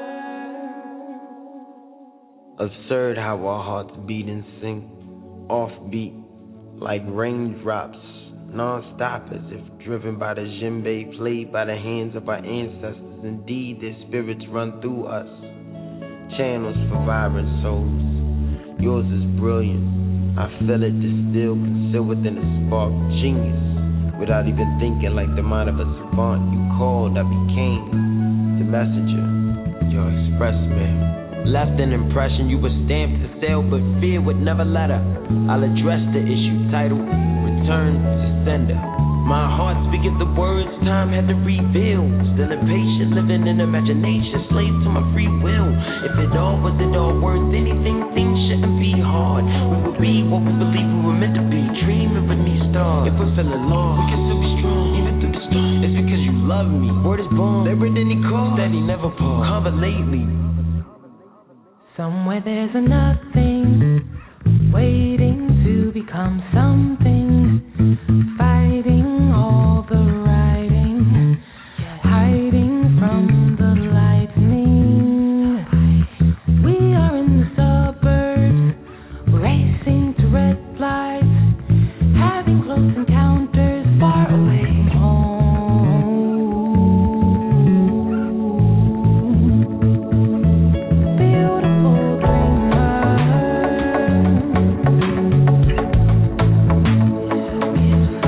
Absurd how our hearts beat in sync, offbeat, like raindrops, non-stop as if driven by the djembe, played by the hands of our ancestors. Indeed, their spirits run through us, channels for vibrant souls. Yours is brilliant, I feel it distilled, concealed within a spark, genius. Without even thinking, like the mind of a savant, you called, I became the messenger, your express man. Left an impression, you were stamped to sell, but fear would never let her. I'll address the issue, titled Return to Sender. My heart speaketh the words time had to reveal. Still impatient, living in imagination, slave to my free will. If it all was it all worth anything, things shouldn't be hard. We would be what we believe we were meant to be, dreaming beneath stars. If we're feeling lost, we can still be strong, even through the storm. It's because you love me, word is born, there ain't any cause, steady, never pause, cover lately. Somewhere there's a nothing, waiting to become something, fighting all the writing, hiding from the lightning. We are in the suburbs, racing to red lights, having close encounters far away home. Beautiful dreamer.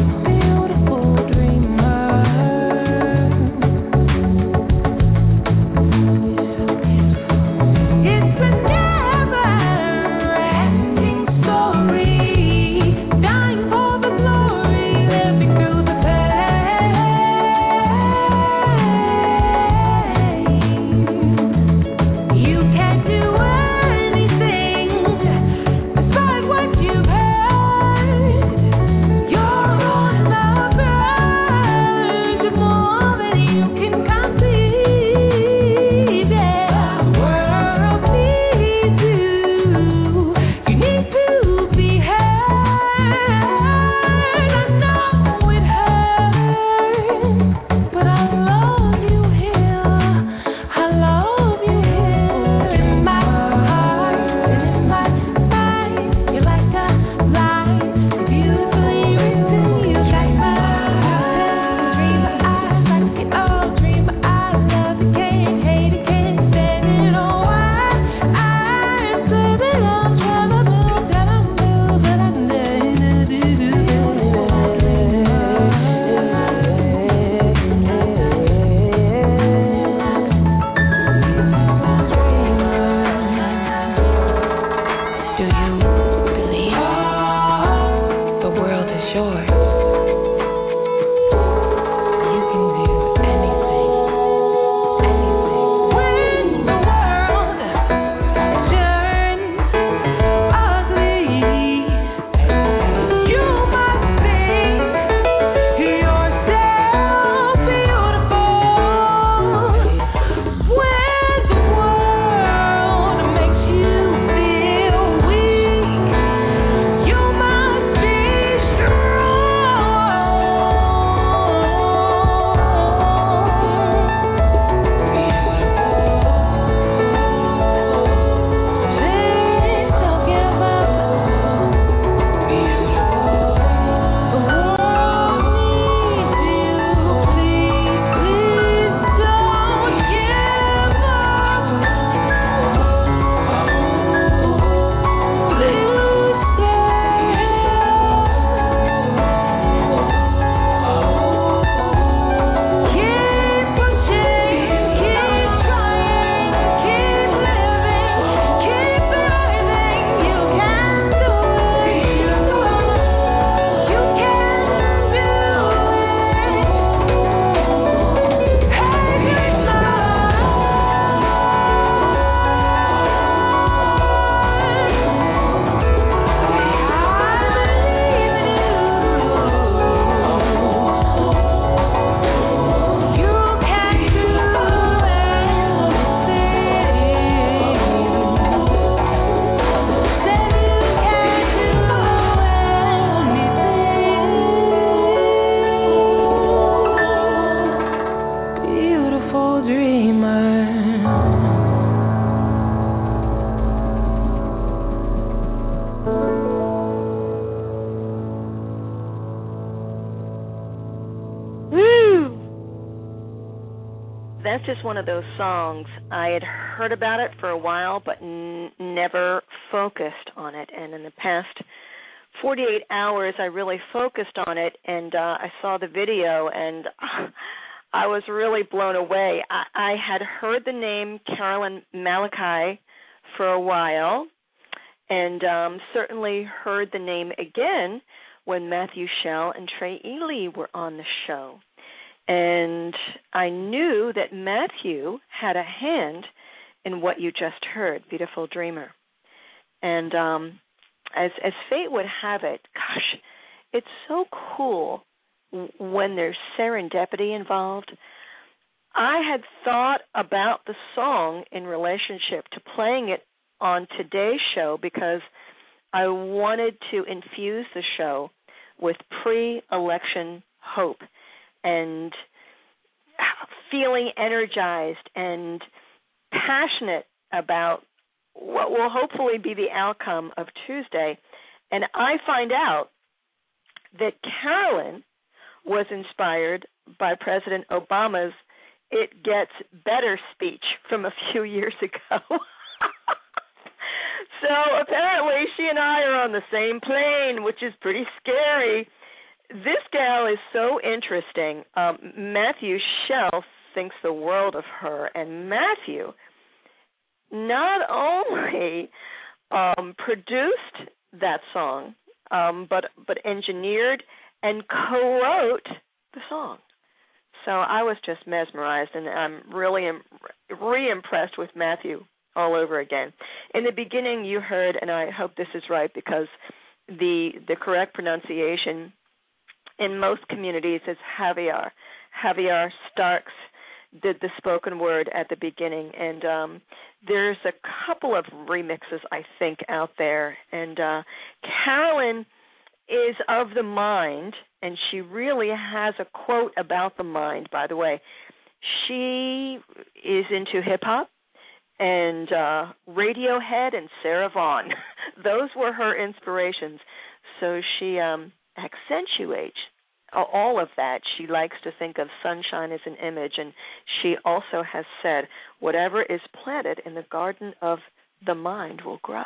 beautiful dreamer. That's just one of those songs. I had heard about it for a while, but n- never focused on it. And in the past forty-eight hours, I really focused on it, and uh, I saw the video, and uh, I was really blown away. I, I had heard the name Carolyn Malachi for a while, and um, certainly heard the name again when Matthew Shell and Trey Ely were on the show. And I knew that Matthew had a hand in what you just heard, Beautiful Dreamer. And um, as as fate would have it, gosh, it's so cool when there's serendipity involved. I had thought about the song in relationship to playing it on today's show because I wanted to infuse the show with pre-election hope and feeling energized and passionate about what will hopefully be the outcome of Tuesday. And I find out that Carolyn was inspired by President Obama's "It Gets Better" speech from a few years ago. So apparently she and I are on the same plane, which is pretty scary. This gal is so interesting. Um, Matthew Shell thinks the world of her, and Matthew not only um, produced that song, um, but but engineered and co-wrote the song. So I was just mesmerized, and I'm really im- re-impressed with Matthew all over again. In the beginning, you heard, and I hope this is right because the the correct pronunciation in most communities is Javier. Javier Starks did the spoken word at the beginning, and um, there's a couple of remixes, I think, out there. And uh, Carolyn is of the mind, and she really has a quote about the mind, by the way. She is into hip-hop and uh, Radiohead and Sarah Vaughan. Those were her inspirations. So she um, accentuates all of that. She likes to think of sunshine as an image, and she also has said, whatever is planted in the garden of the mind will grow.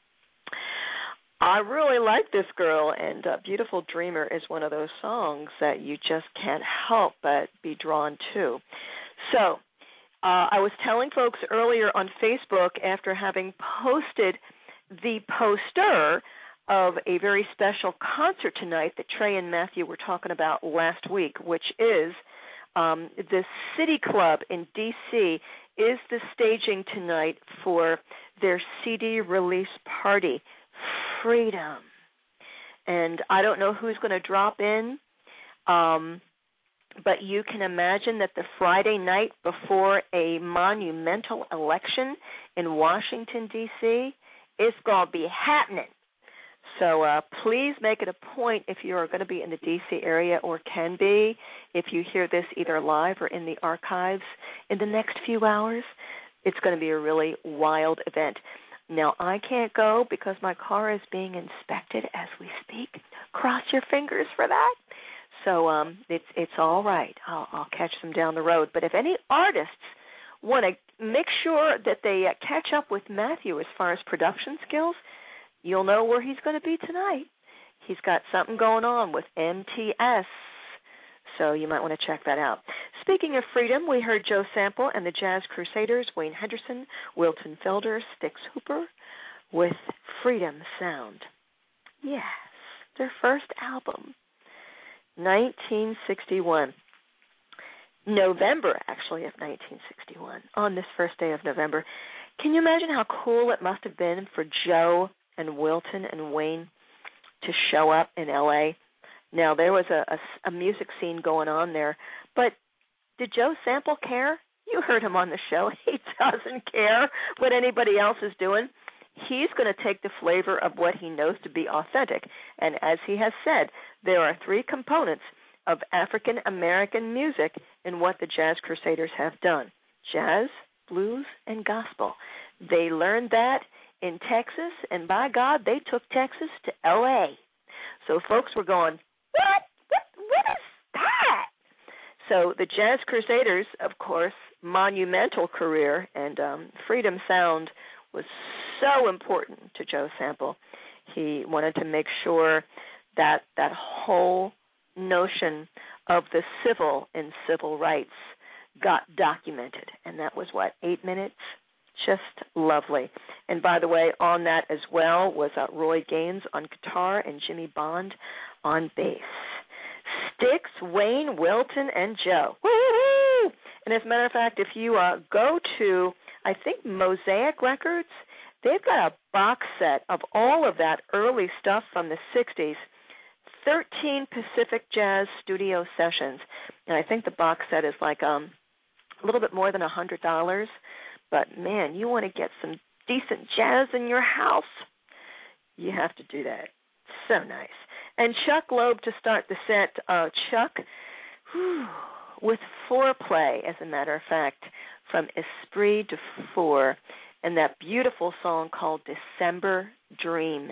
I really like this girl, and uh, Beautiful Dreamer is one of those songs that you just can't help but be drawn to. So uh, I was telling folks earlier on Facebook, after having posted the poster of a very special concert tonight that Trey and Matthew were talking about last week, which is um, the City Club in D C is the staging tonight for their C D release party, Freedom. And I don't know who's going to drop in, um, but you can imagine that the Friday night before a monumental election in Washington, D C, it's going to be happening. So uh, please make it a point if you are going to be in the D C area or can be, if you hear this either live or in the archives in the next few hours, it's going to be a really wild event. Now, I can't go because my car is being inspected as we speak. Cross your fingers for that. So um, it's it's all right. I'll, I'll catch them down the road. But if any artists want to make sure that they uh, catch up with Matthew as far as production skills, you'll know where he's going to be tonight. He's got something going on with M T S, so you might want to check that out. Speaking of freedom, we heard Joe Sample and the Jazz Crusaders, Wayne Henderson, Wilton Felder, Styx Hooper, with Freedom Sound. Yes, their first album, nineteen sixty-one. November, actually, of nineteen sixty-one, on this first day of November. Can you imagine how cool it must have been for Joe and Wilton and Wayne to show up in L A? Now, there was a, a, a music scene going on there, but did Joe Sample care? You heard him on the show. He doesn't care what anybody else is doing. He's going to take the flavor of what he knows to be authentic. And as he has said, there are three components of African-American music in what the Jazz Crusaders have done. jazz, blues, and gospel. They learned that in Texas, and by God, they took Texas to L A. So folks were going, what? What, what is that? So the Jazz Crusaders, of course, monumental career, and um, Freedom Sound was so important to Joe Sample. He wanted to make sure that that whole notion of the civil and civil rights got documented, and that was, what, eight minutes? Just lovely. And by the way, on that as well was uh, Roy Gaines on guitar and Jimmy Bond on bass. Styx, Wayne, Wilton, and Joe. Woo-hoo! And as a matter of fact, if you uh, go to, I think, Mosaic Records, they've got a box set of all of that early stuff from the sixties, thirteen Pacific Jazz studio sessions. And I think the box set is like um, a little bit more than one hundred dollars. But, man, you want to get some decent jazz in your house, you have to do that. So nice. And Chuck Loeb to start the set. Uh, Chuck, whew, with foreplay, as a matter of fact, from Esprit de Four, and that beautiful song called December Dream.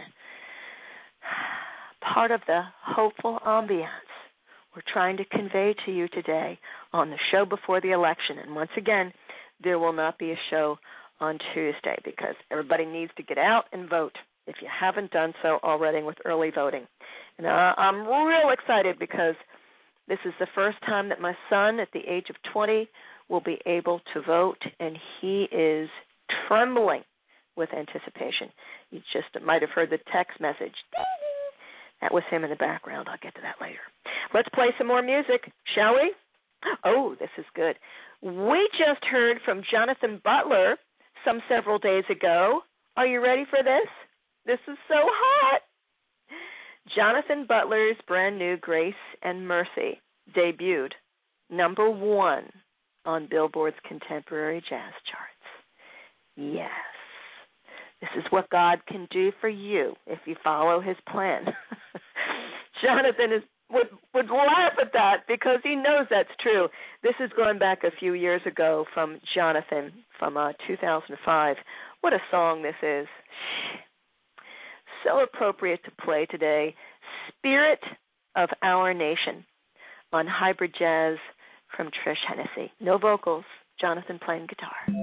Part of the hopeful ambiance we're trying to convey to you today on the show before the election. And once again, there will not be a show on Tuesday because everybody needs to get out and vote if you haven't done so already with early voting. And uh, I'm real excited because this is the first time that my son at the age of twenty will be able to vote, and he is trembling with anticipation. You just might have heard the text message. That was him in the background. I'll get to that later. Let's play some more music, shall we? Oh, this is good. We just heard from Jonathan Butler some several days ago. Are you ready for this? This is so hot. Jonathan Butler's brand new Grace and Mercy debuted number one on Billboard's Contemporary Jazz Charts. Yes. This is what God can do for you if you follow his plan. Jonathan is, would, would laugh at that because he knows that's true. This is going back a few years ago from Jonathan from uh, two thousand five. What a song this is. So appropriate to play today. Spirit of Our Nation on Hybrid Jazz from Trish Hennessy. No vocals, Jonathan playing guitar.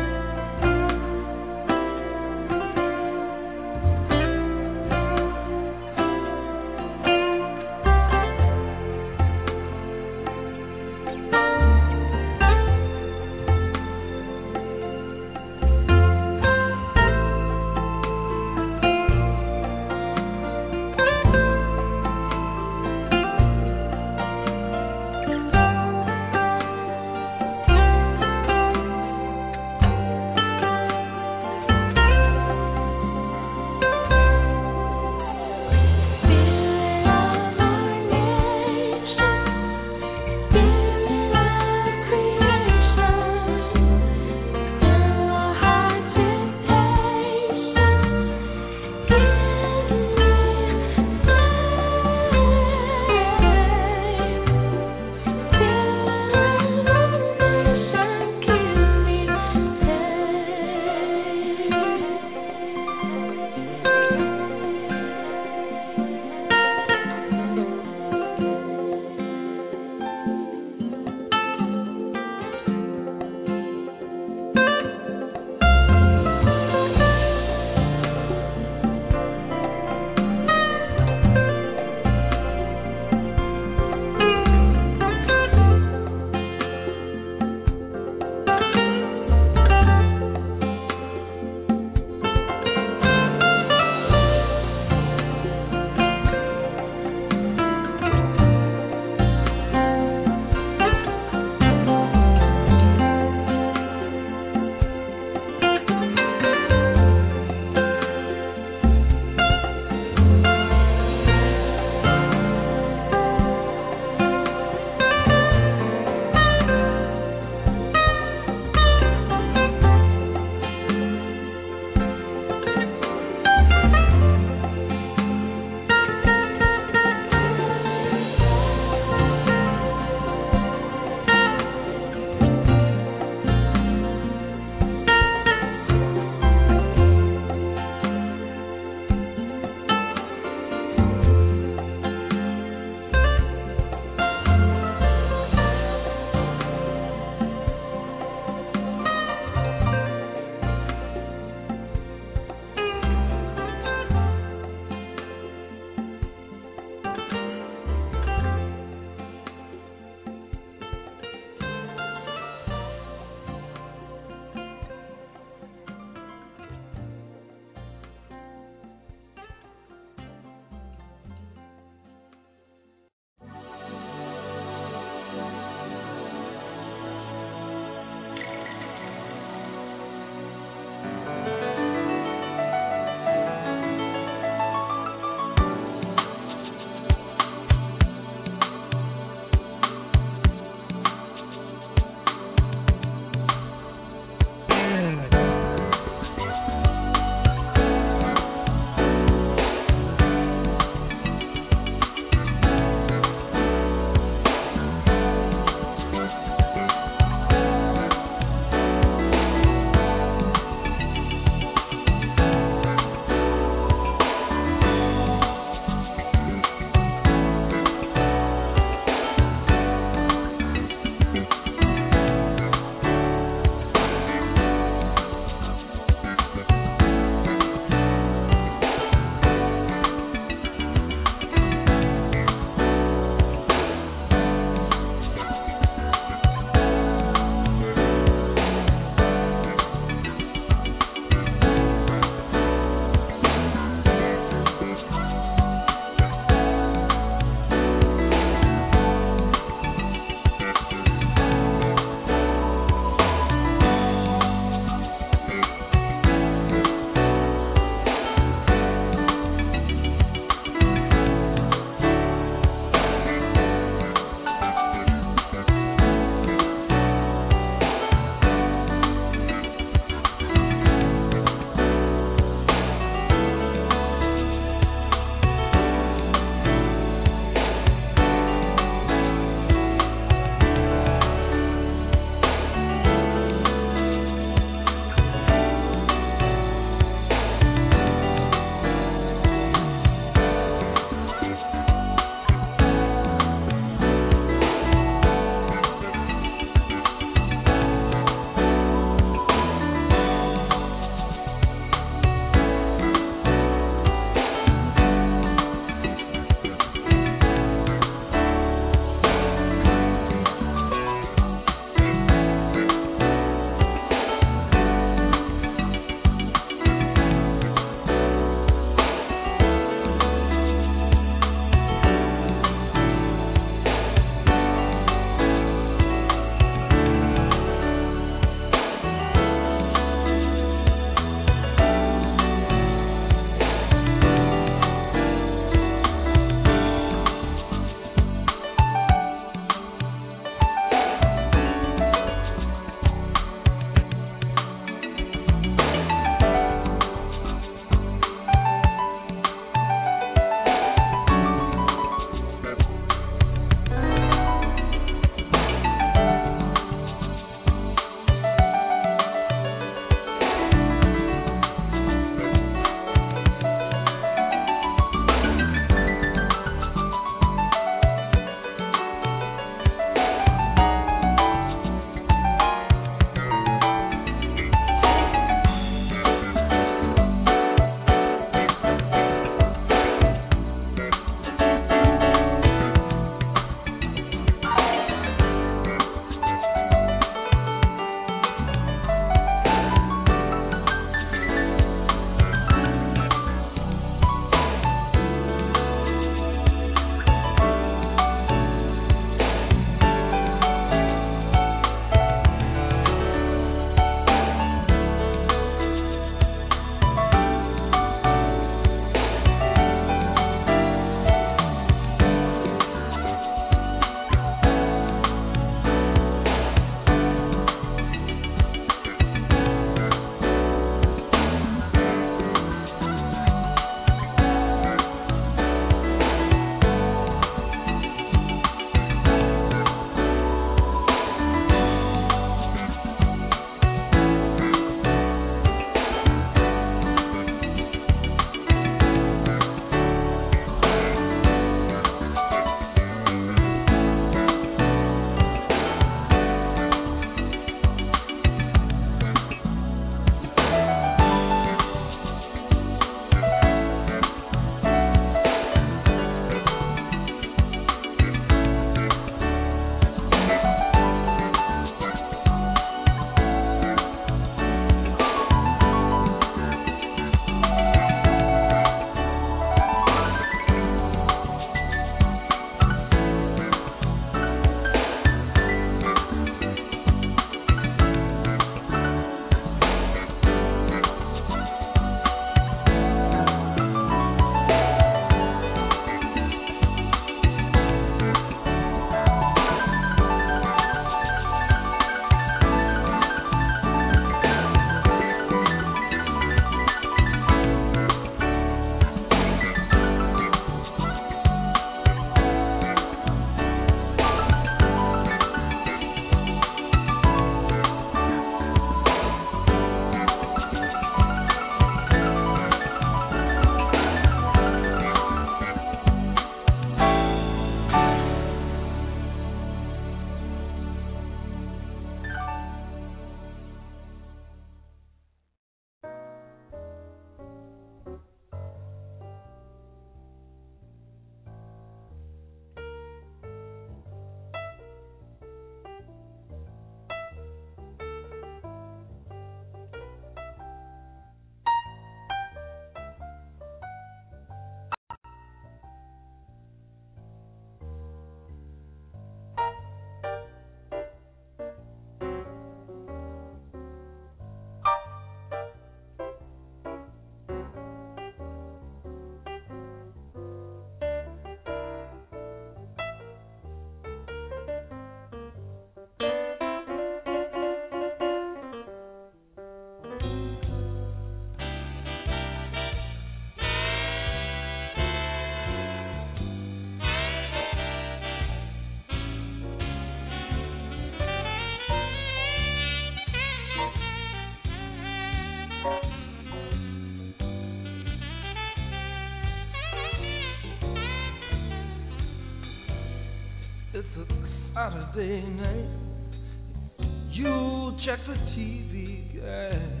It's a Saturday night. You check the T V guide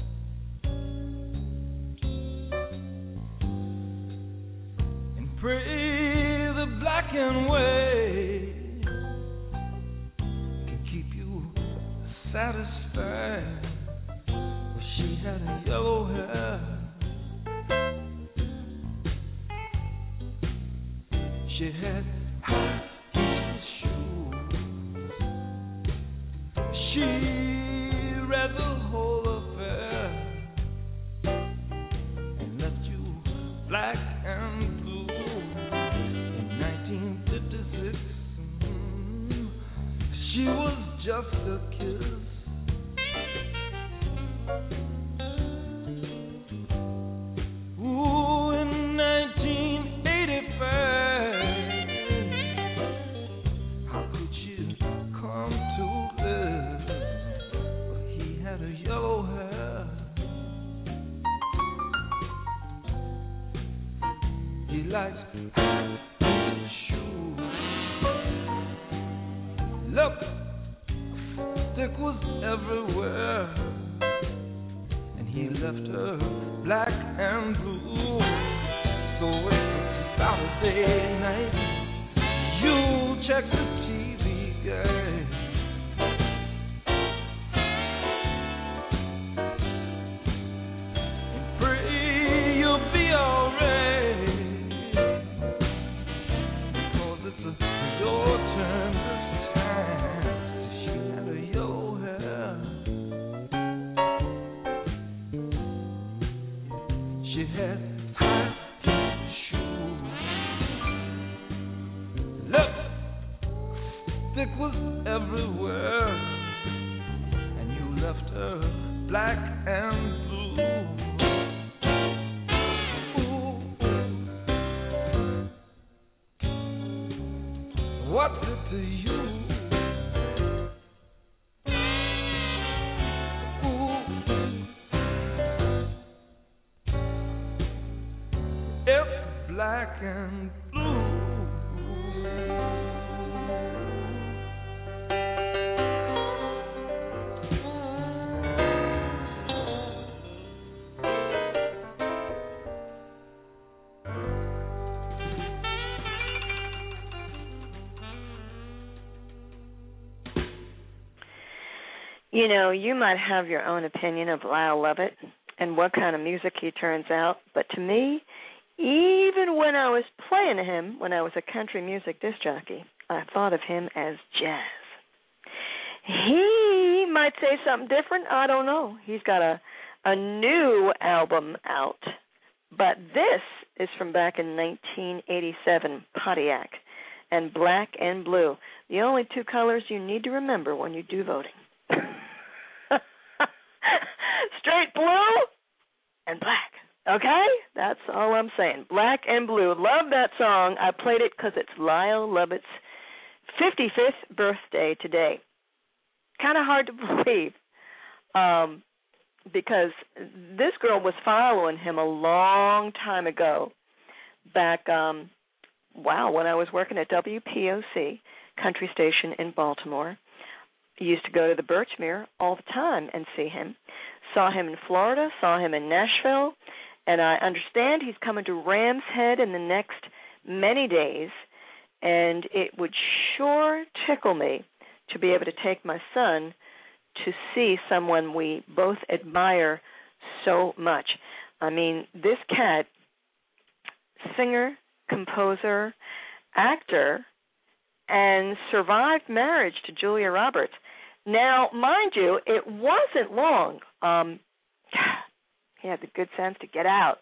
and pray the black and white can keep you satisfied. Well, she had a yellow hair. She had high heel shoes. She read the whole affair and left you black and blue. In nineteen fifty-six, mm, she was just a kiss. Ooh, in nineteen eighty-five. Like shoes. Look, stick was everywhere, and he left her black and blue. So it's a Saturday night. You check the T V guide. And pray you'll be alright. Your turn this time. She had a yellow hair. She had high heel shoes. Look, stick was everywhere, and you left her black and blue. What's it to you? Ooh. It's black and blue. You know, you might have your own opinion of Lyle Lovett and what kind of music he turns out, but to me, even when I was playing him, when I was a country music disc jockey, I thought of him as jazz. He might say something different, I don't know. He's got a, a new album out, but this is from back in nineteen eighty-seven, Pontiac, and Black and Blue, the only two colors you need to remember when you do voting. Straight blue and black, okay? That's all I'm saying. Black and Blue. Love that song. I played it because it's Lyle Lovett's fifty-fifth birthday today. Kind of hard to believe um, because this girl was following him a long time ago back, um, wow, when I was working at W P O C, country station in Baltimore. I used to go to the Birchmere all the time and see him. Saw him in Florida, saw him in Nashville, and I understand he's coming to Ram's Head in the next many days, and it would sure tickle me to be able to take my son to see someone we both admire so much. I mean, this cat, singer, composer, actor, and survived marriage to Julia Roberts. Now, mind you, it wasn't long. Um, he had the good sense to get out.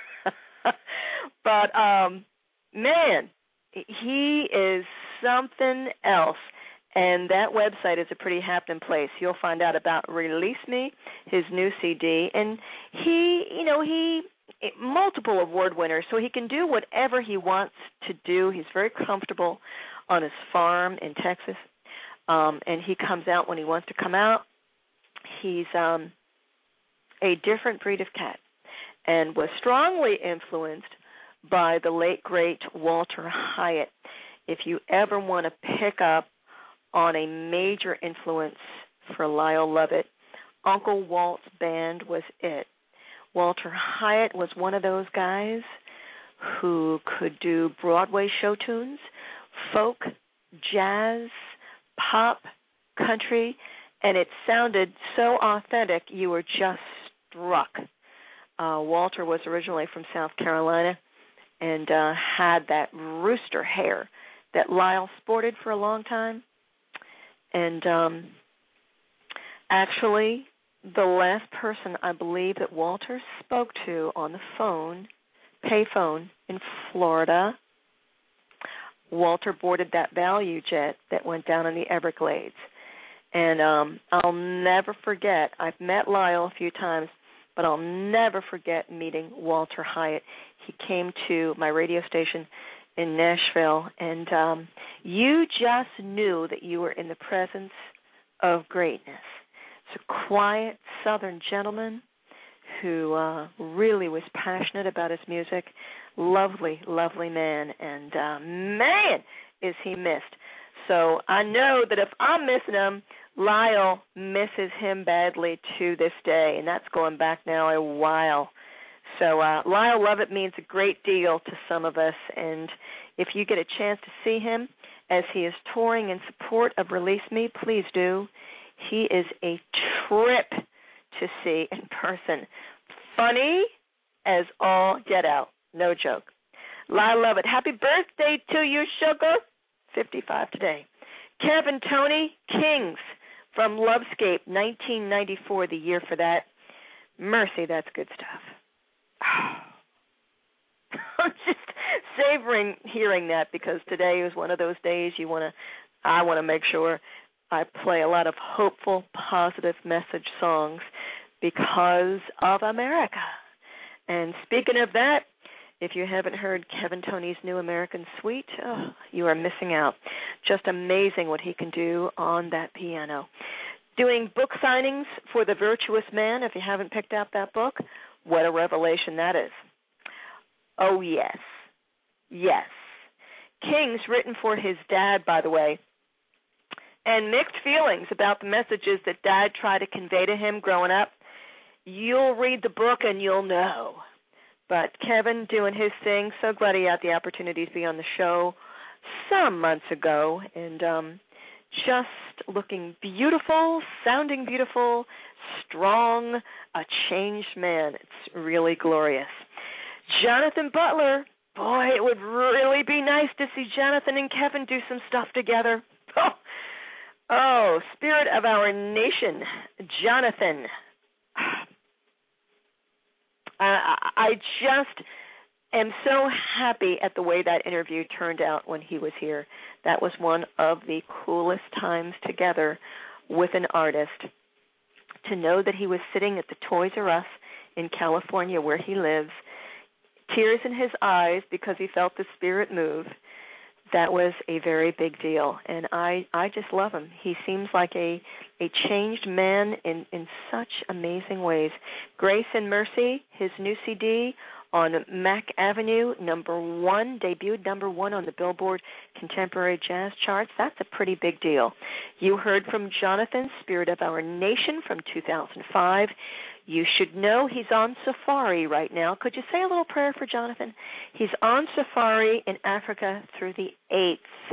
But, um, man, he is something else. And that website is a pretty happening place. You'll find out about Release Me, his new C D. And he, you know, he, multiple award winner, so he can do whatever he wants to do. He's very comfortable on his farm in Texas. Um, and he comes out when he wants to come out. He's um, a different breed of cat and was strongly influenced by the late, great Walter Hyatt. if you ever want to pick up on a major influence for Lyle Lovett, Uncle Walt's band was it. Walter Hyatt was one of those guys who could do Broadway show tunes, folk, jazz, pop, country, and it sounded so authentic you were just struck. Uh, Walter was originally from South Carolina and uh, had that rooster hair that Lyle sported for a long time. And um, actually, the last person I believe that Walter spoke to on the phone, payphone in Florida, Walter boarded that value jet that went down in the Everglades. And um, I'll never forget, I've met Lyle a few times, but I'll never forget meeting Walter Hyatt. He came to my radio station in Nashville, and um, you just knew that you were in the presence of greatness. It's a quiet Southern gentleman who uh, really was passionate about his music. Lovely, lovely man, and uh, man, is he missed. So I know that if I'm missing him, Lyle misses him badly to this day, and that's going back now a while. So uh, Lyle Lovett means a great deal to some of us, and if you get a chance to see him as he is touring in support of Release Me, please do. He is a trip to see in person. Funny as all get out. No joke. Lyle Lovett, happy birthday to you, sugar. fifty-five today. Kevin Tony Kings from Lovescape, nineteen ninety-four, the year for that. Mercy, that's good stuff. I'm just savoring hearing that because today is one of those days you want to, I want to make sure I play a lot of hopeful, positive message songs because of America. And speaking of that, if you haven't heard Kevin Tony's new American Suite, oh, you are missing out. Just amazing what he can do on that piano. Doing book signings for The Virtuous Man, if you haven't picked out that book, what a revelation that is. Oh, yes. Yes. King's written for his dad, by the way, and mixed feelings about the messages that Dad tried to convey to him growing up. You'll read the book and you'll know. But Kevin doing his thing, so glad he had the opportunity to be on the show some months ago, and um, just looking beautiful, sounding beautiful, strong, a changed man. It's really glorious. Jonathan Butler, boy, it would really be nice to see Jonathan and Kevin do some stuff together. Oh, oh spirit of our nation, Jonathan. I, I just am so happy at the way that interview turned out when he was here. That was one of the coolest times together with an artist. To know that he was sitting at the Toys R Us in California where he lives, tears in his eyes because he felt the spirit move, that was a very big deal. And I, I just love him. He seems like a, a changed man in, in such amazing ways. Grace and Mercy, his new C D on Mack Avenue, number one, debuted number one on the Billboard Contemporary Jazz charts. That's a pretty big deal. You heard from Jonathan, Spirit of Our Nation from two thousand five. You should know he's on safari right now. Could you say a little prayer for Jonathan? He's on safari in Africa through the eighth.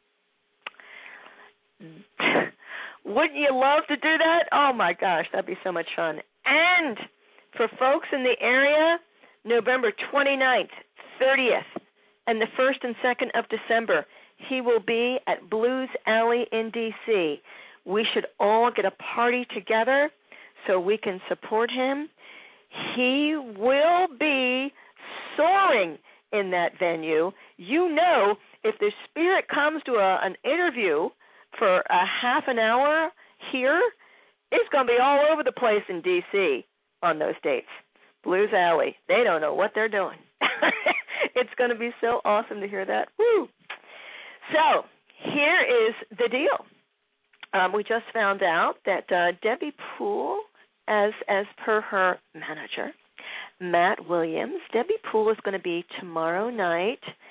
Wouldn't you love to do that? Oh, my gosh, that'd be so much fun. And for folks in the area, November twenty-ninth, thirtieth, and the first and second of December, he will be at Blues Alley in D C We should all get a party together so we can support him. He will be soaring in that venue. You know, if the Spirit comes to a, an interview for a half an hour here, it's going to be all over the place in D C on those dates. Blues Alley, they don't know what they're doing. It's going to be so awesome to hear that. Woo! So here is the deal. Um, we just found out that uh, Debbie Poole, as as per her manager, Matt Williams, Debbie Poole is going to be tomorrow night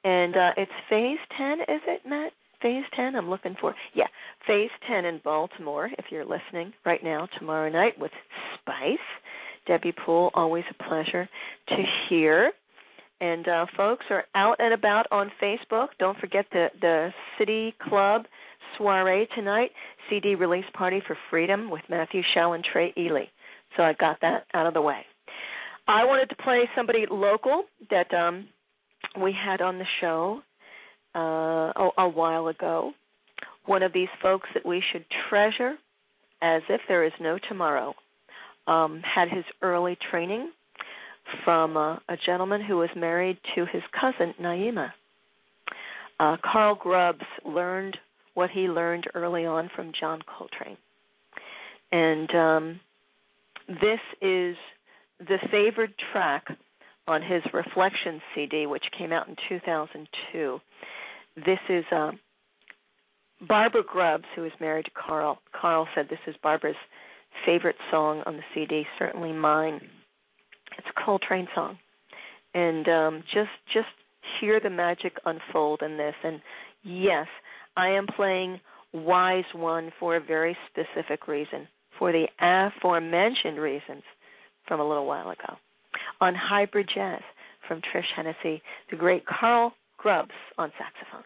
And uh, it's Phase ten, is it, Matt? Phase ten, I'm looking for. Yeah, Phase ten in Baltimore, if you're listening right now, tomorrow night with Spice. Debbie Poole, always a pleasure to hear. And uh, folks are out and about on Facebook. Don't forget the, the City Club soiree tonight, C D release party for freedom with Matthew Shell and Trey Ely. So I got that out of the way. I wanted to play somebody local that um, we had on the show uh, a, a while ago. One of these folks that we should treasure as if there is no tomorrow. Um, had his early training from uh, a gentleman who was married to his cousin, Naima. Uh, Carl Grubbs learned what he learned early on from John Coltrane. And um, this is the favored track on his Reflections C D, which came out in two thousand two. This is uh, Barbara Grubbs, who is married to Carl. Carl said this is Barbara's favorite song on the C D, certainly mine. It's a Coltrane song. And um, just just hear the magic unfold in this. And yes, I am playing Wise One for a very specific reason, for the aforementioned reasons from a little while ago. On Hybrid Jazz from Trish Hennessy, the great Carl Grubbs on saxophone.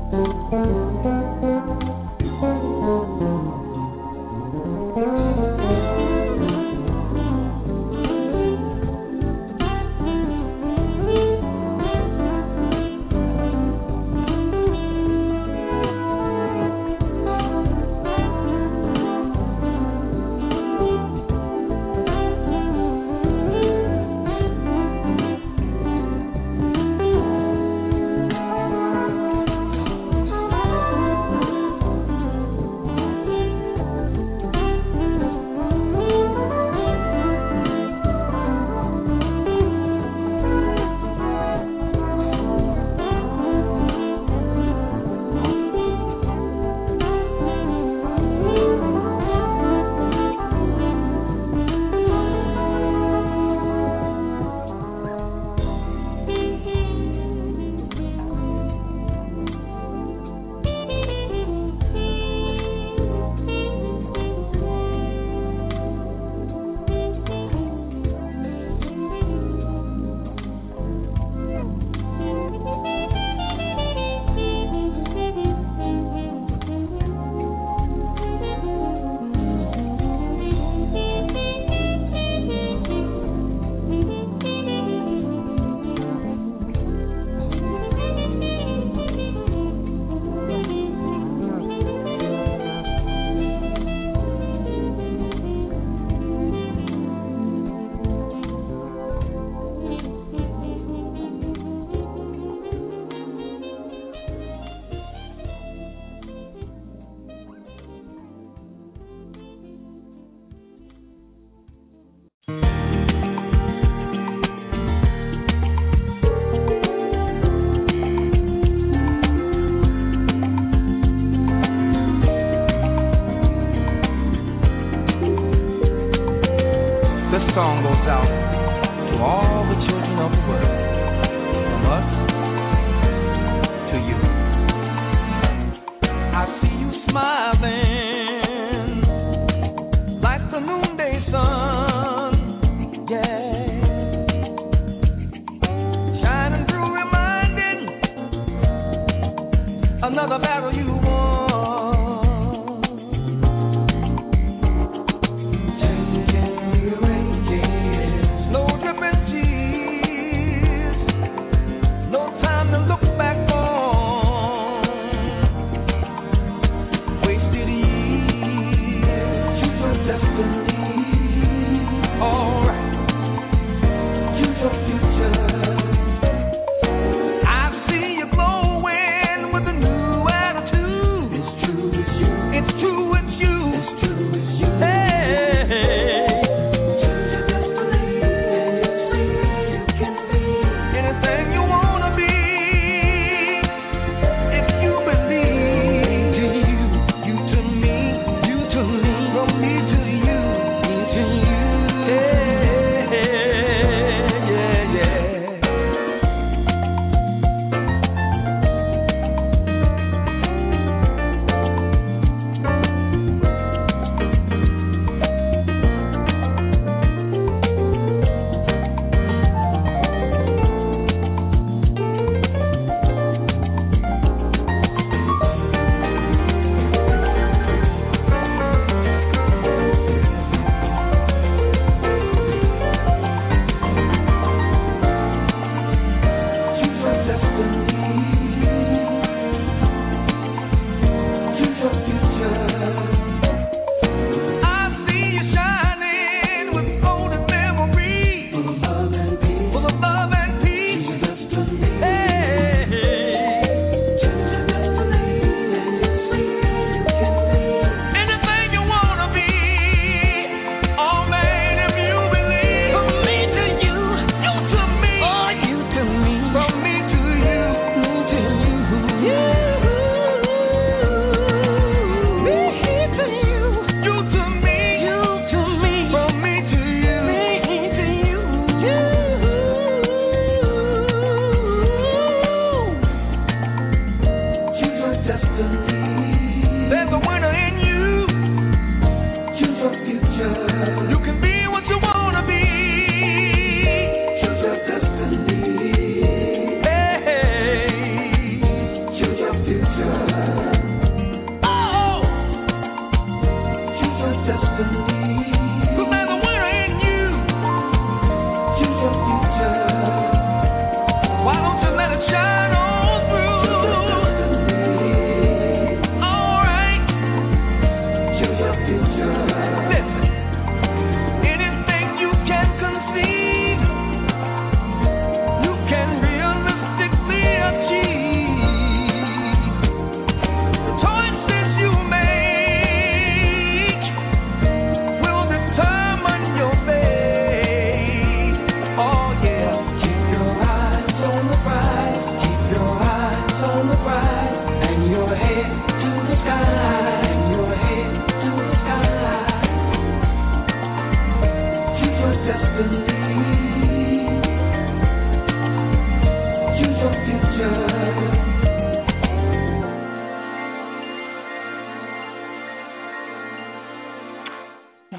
song goes out to all the children of the world, from us to you. I see you smiling like the noonday sun, yeah, shining through, reminding another battle you won.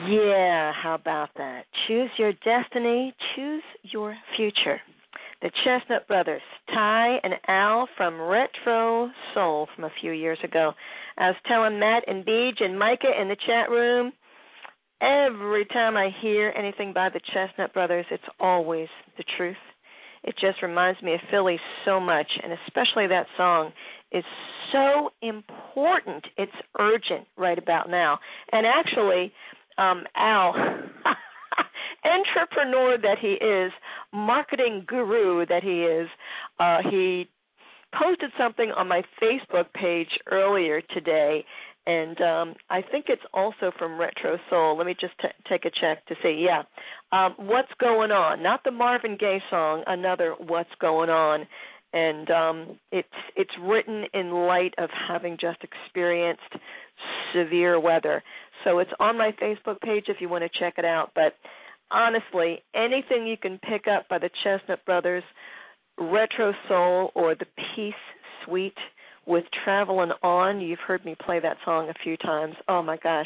Yeah, how about that? Choose your destiny, choose your future. The Chestnut Brothers, Ty and Al from Retro Soul from a few years ago. I was telling Matt and Beej and Micah in the chat room, every time I hear anything by the Chestnut Brothers, it's always the truth. It just reminds me of Philly so much, and especially that song is so important. It's urgent right about now. And actually, um, Al, entrepreneur that he is, marketing guru that he is, uh, he posted something on my Facebook page earlier today, and um, I think it's also from Retro Soul. Let me just t- take a check to see. Yeah, um, What's Going On, not the Marvin Gaye song, another What's Going On. And um, it's it's written in light of having just experienced severe weather. So it's on my Facebook page if you want to check it out. But honestly, anything you can pick up by the Chestnut Brothers, Retro Soul, or the Peace Suite with Travelin' On, you've heard me play that song a few times. Oh, my gosh.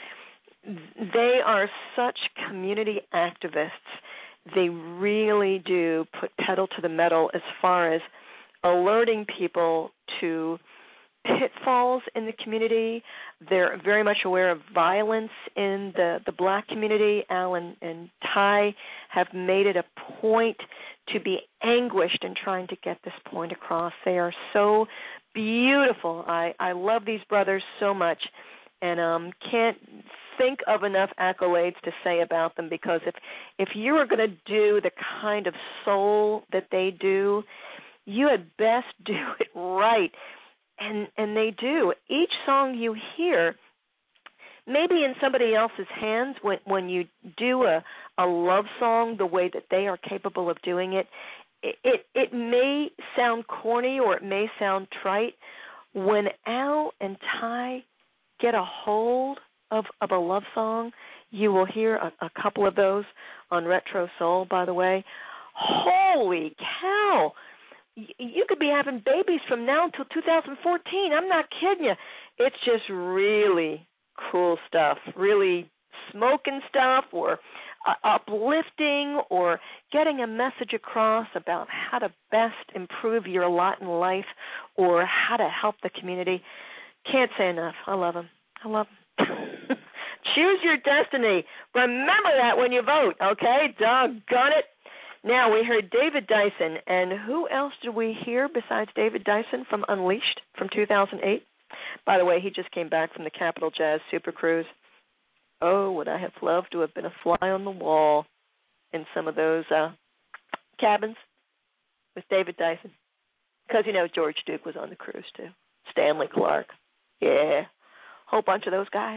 They are such community activists. They really do put pedal to the metal as far as alerting people to pitfalls in the community. They're very much aware of violence in the, the black community. Al and, and Ty have made it a point to be anguished in trying to get this point across. They are so beautiful. I, I love these brothers so much, and um, can't think of enough accolades to say about them, because if if you are going to do the kind of soul that they do, you had best do it right. And and they do. Each song you hear, maybe in somebody else's hands, when when you do a, a love song the way that they are capable of doing it, it, it, it may sound corny or it may sound trite. When Al and Ty get a hold of, of a love song, you will hear a, a couple of those on Retro Soul, by the way. Holy cow! You could be having babies from now until two thousand fourteen. I'm not kidding you. It's just really cool stuff, really smoking stuff, or uh, uplifting, or getting a message across about how to best improve your lot in life or how to help the community. Can't say enough. I love them. I love them. Choose your destiny. Remember that when you vote, okay? Doggone it. Now, we heard David Dyson, and who else did we hear besides David Dyson from Unleashed from two thousand eight? By the way, he just came back from the Capitol Jazz Super Cruise. Oh, would I have loved to have been a fly on the wall in some of those uh, cabins with David Dyson. Because, you know, George Duke was on the cruise, too. Stanley Clarke. Yeah, whole bunch of those guys.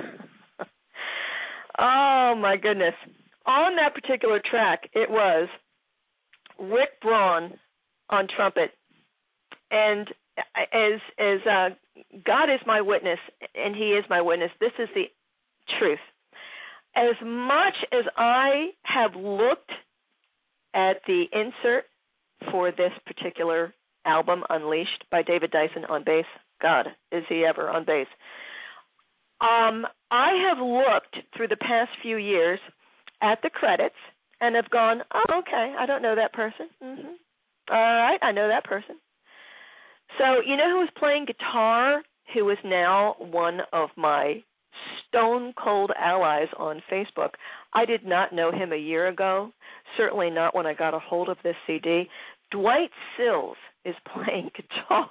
Oh, my goodness. On that particular track, it was Rick Braun on trumpet. And as as uh, God is my witness, and he is my witness, this is the truth. As much as I have looked at the insert for this particular album, Unleashed, by David Dyson on bass, God, is he ever on bass, um, I have looked through the past few years at the credits and have gone, oh, okay, I don't know that person. Mm-hmm. All right, I know that person. So, you know who was playing guitar, who is now one of my stone-cold allies on Facebook? I did not know him a year ago, certainly not when I got a hold of this C D. Dwight Sills is playing guitar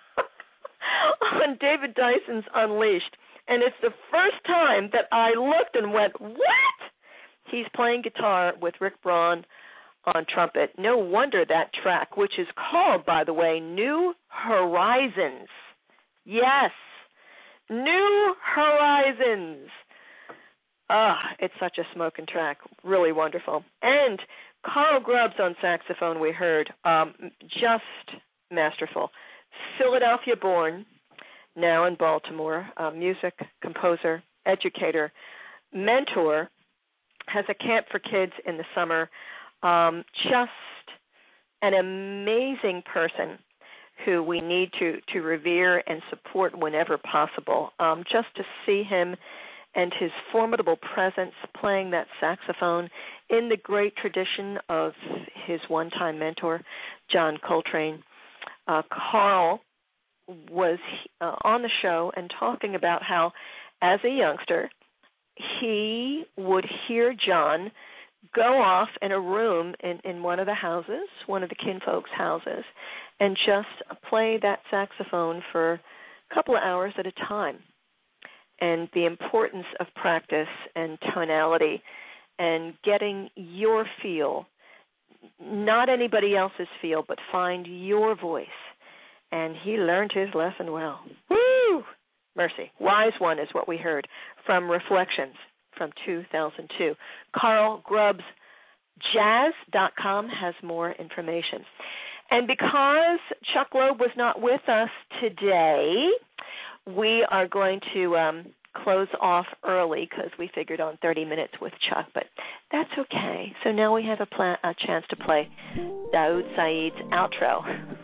on David Dyson's Unleashed, and it's the first time that I looked and went, what? He's playing guitar with Rick Braun on trumpet. No wonder that track, which is called, by the way, New Horizons. Yes, New Horizons. Ah, it's such a smoking track. Really wonderful. And Carl Grubbs on saxophone, we heard. Um, just masterful. Philadelphia born, now in Baltimore, uh, music, composer, educator, mentor, has a camp for kids in the summer. Um, just an amazing person who we need to, to revere and support whenever possible. Um, just to see him and his formidable presence playing that saxophone in the great tradition of his one-time mentor, John Coltrane. Uh, Carl was uh, on the show and talking about how, as a youngster, he would hear John go off in a room in, in one of the houses, one of the kinfolks' houses, and just play that saxophone for a couple of hours at a time. And the importance of practice and tonality and getting your feel, not anybody else's feel, but find your voice. And he learned his lesson well. Woo! Mercy. Wise one is what we heard from Reflections from two thousand two. Carl Grubbs Jazz dot com has more information. And because Chuck Loeb was not with us today, we are going to um, close off early because we figured on thirty minutes with Chuck, but that's okay. So now we have a, pla- a chance to play Daoud Said's outro.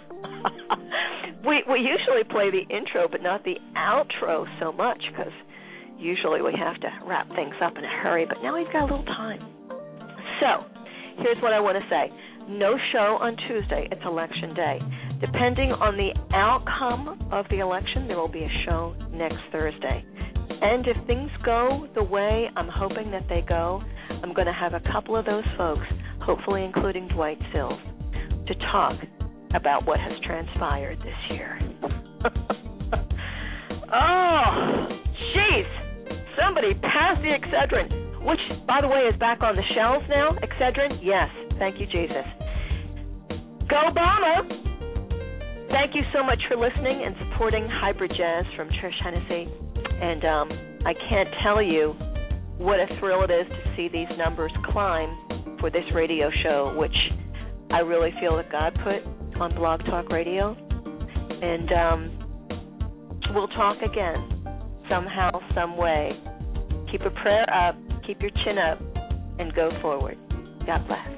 we we usually play the intro, but not the outro so much because usually we have to wrap things up in a hurry, but now we've got a little time. So here's what I want to say. No show on Tuesday. It's election day. Depending on the outcome of the election, there will be a show next Thursday. And if things go the way I'm hoping that they go, I'm going to have a couple of those folks, hopefully including Dwight Sills, to talk about what has transpired this year. Oh, jeez. Somebody pass the Excedrin, which, by the way, is back on the shelves now. Excedrin, yes. Thank you, Jesus. Go Obama! Thank you so much for listening and supporting Hybrid Jazz from Trish Hennessy. And um, I can't tell you what a thrill it is to see these numbers climb for this radio show, which I really feel that God put on Blog Talk Radio. And um, we'll talk again somehow, some way. Keep a prayer up, keep your chin up, and go forward. God bless.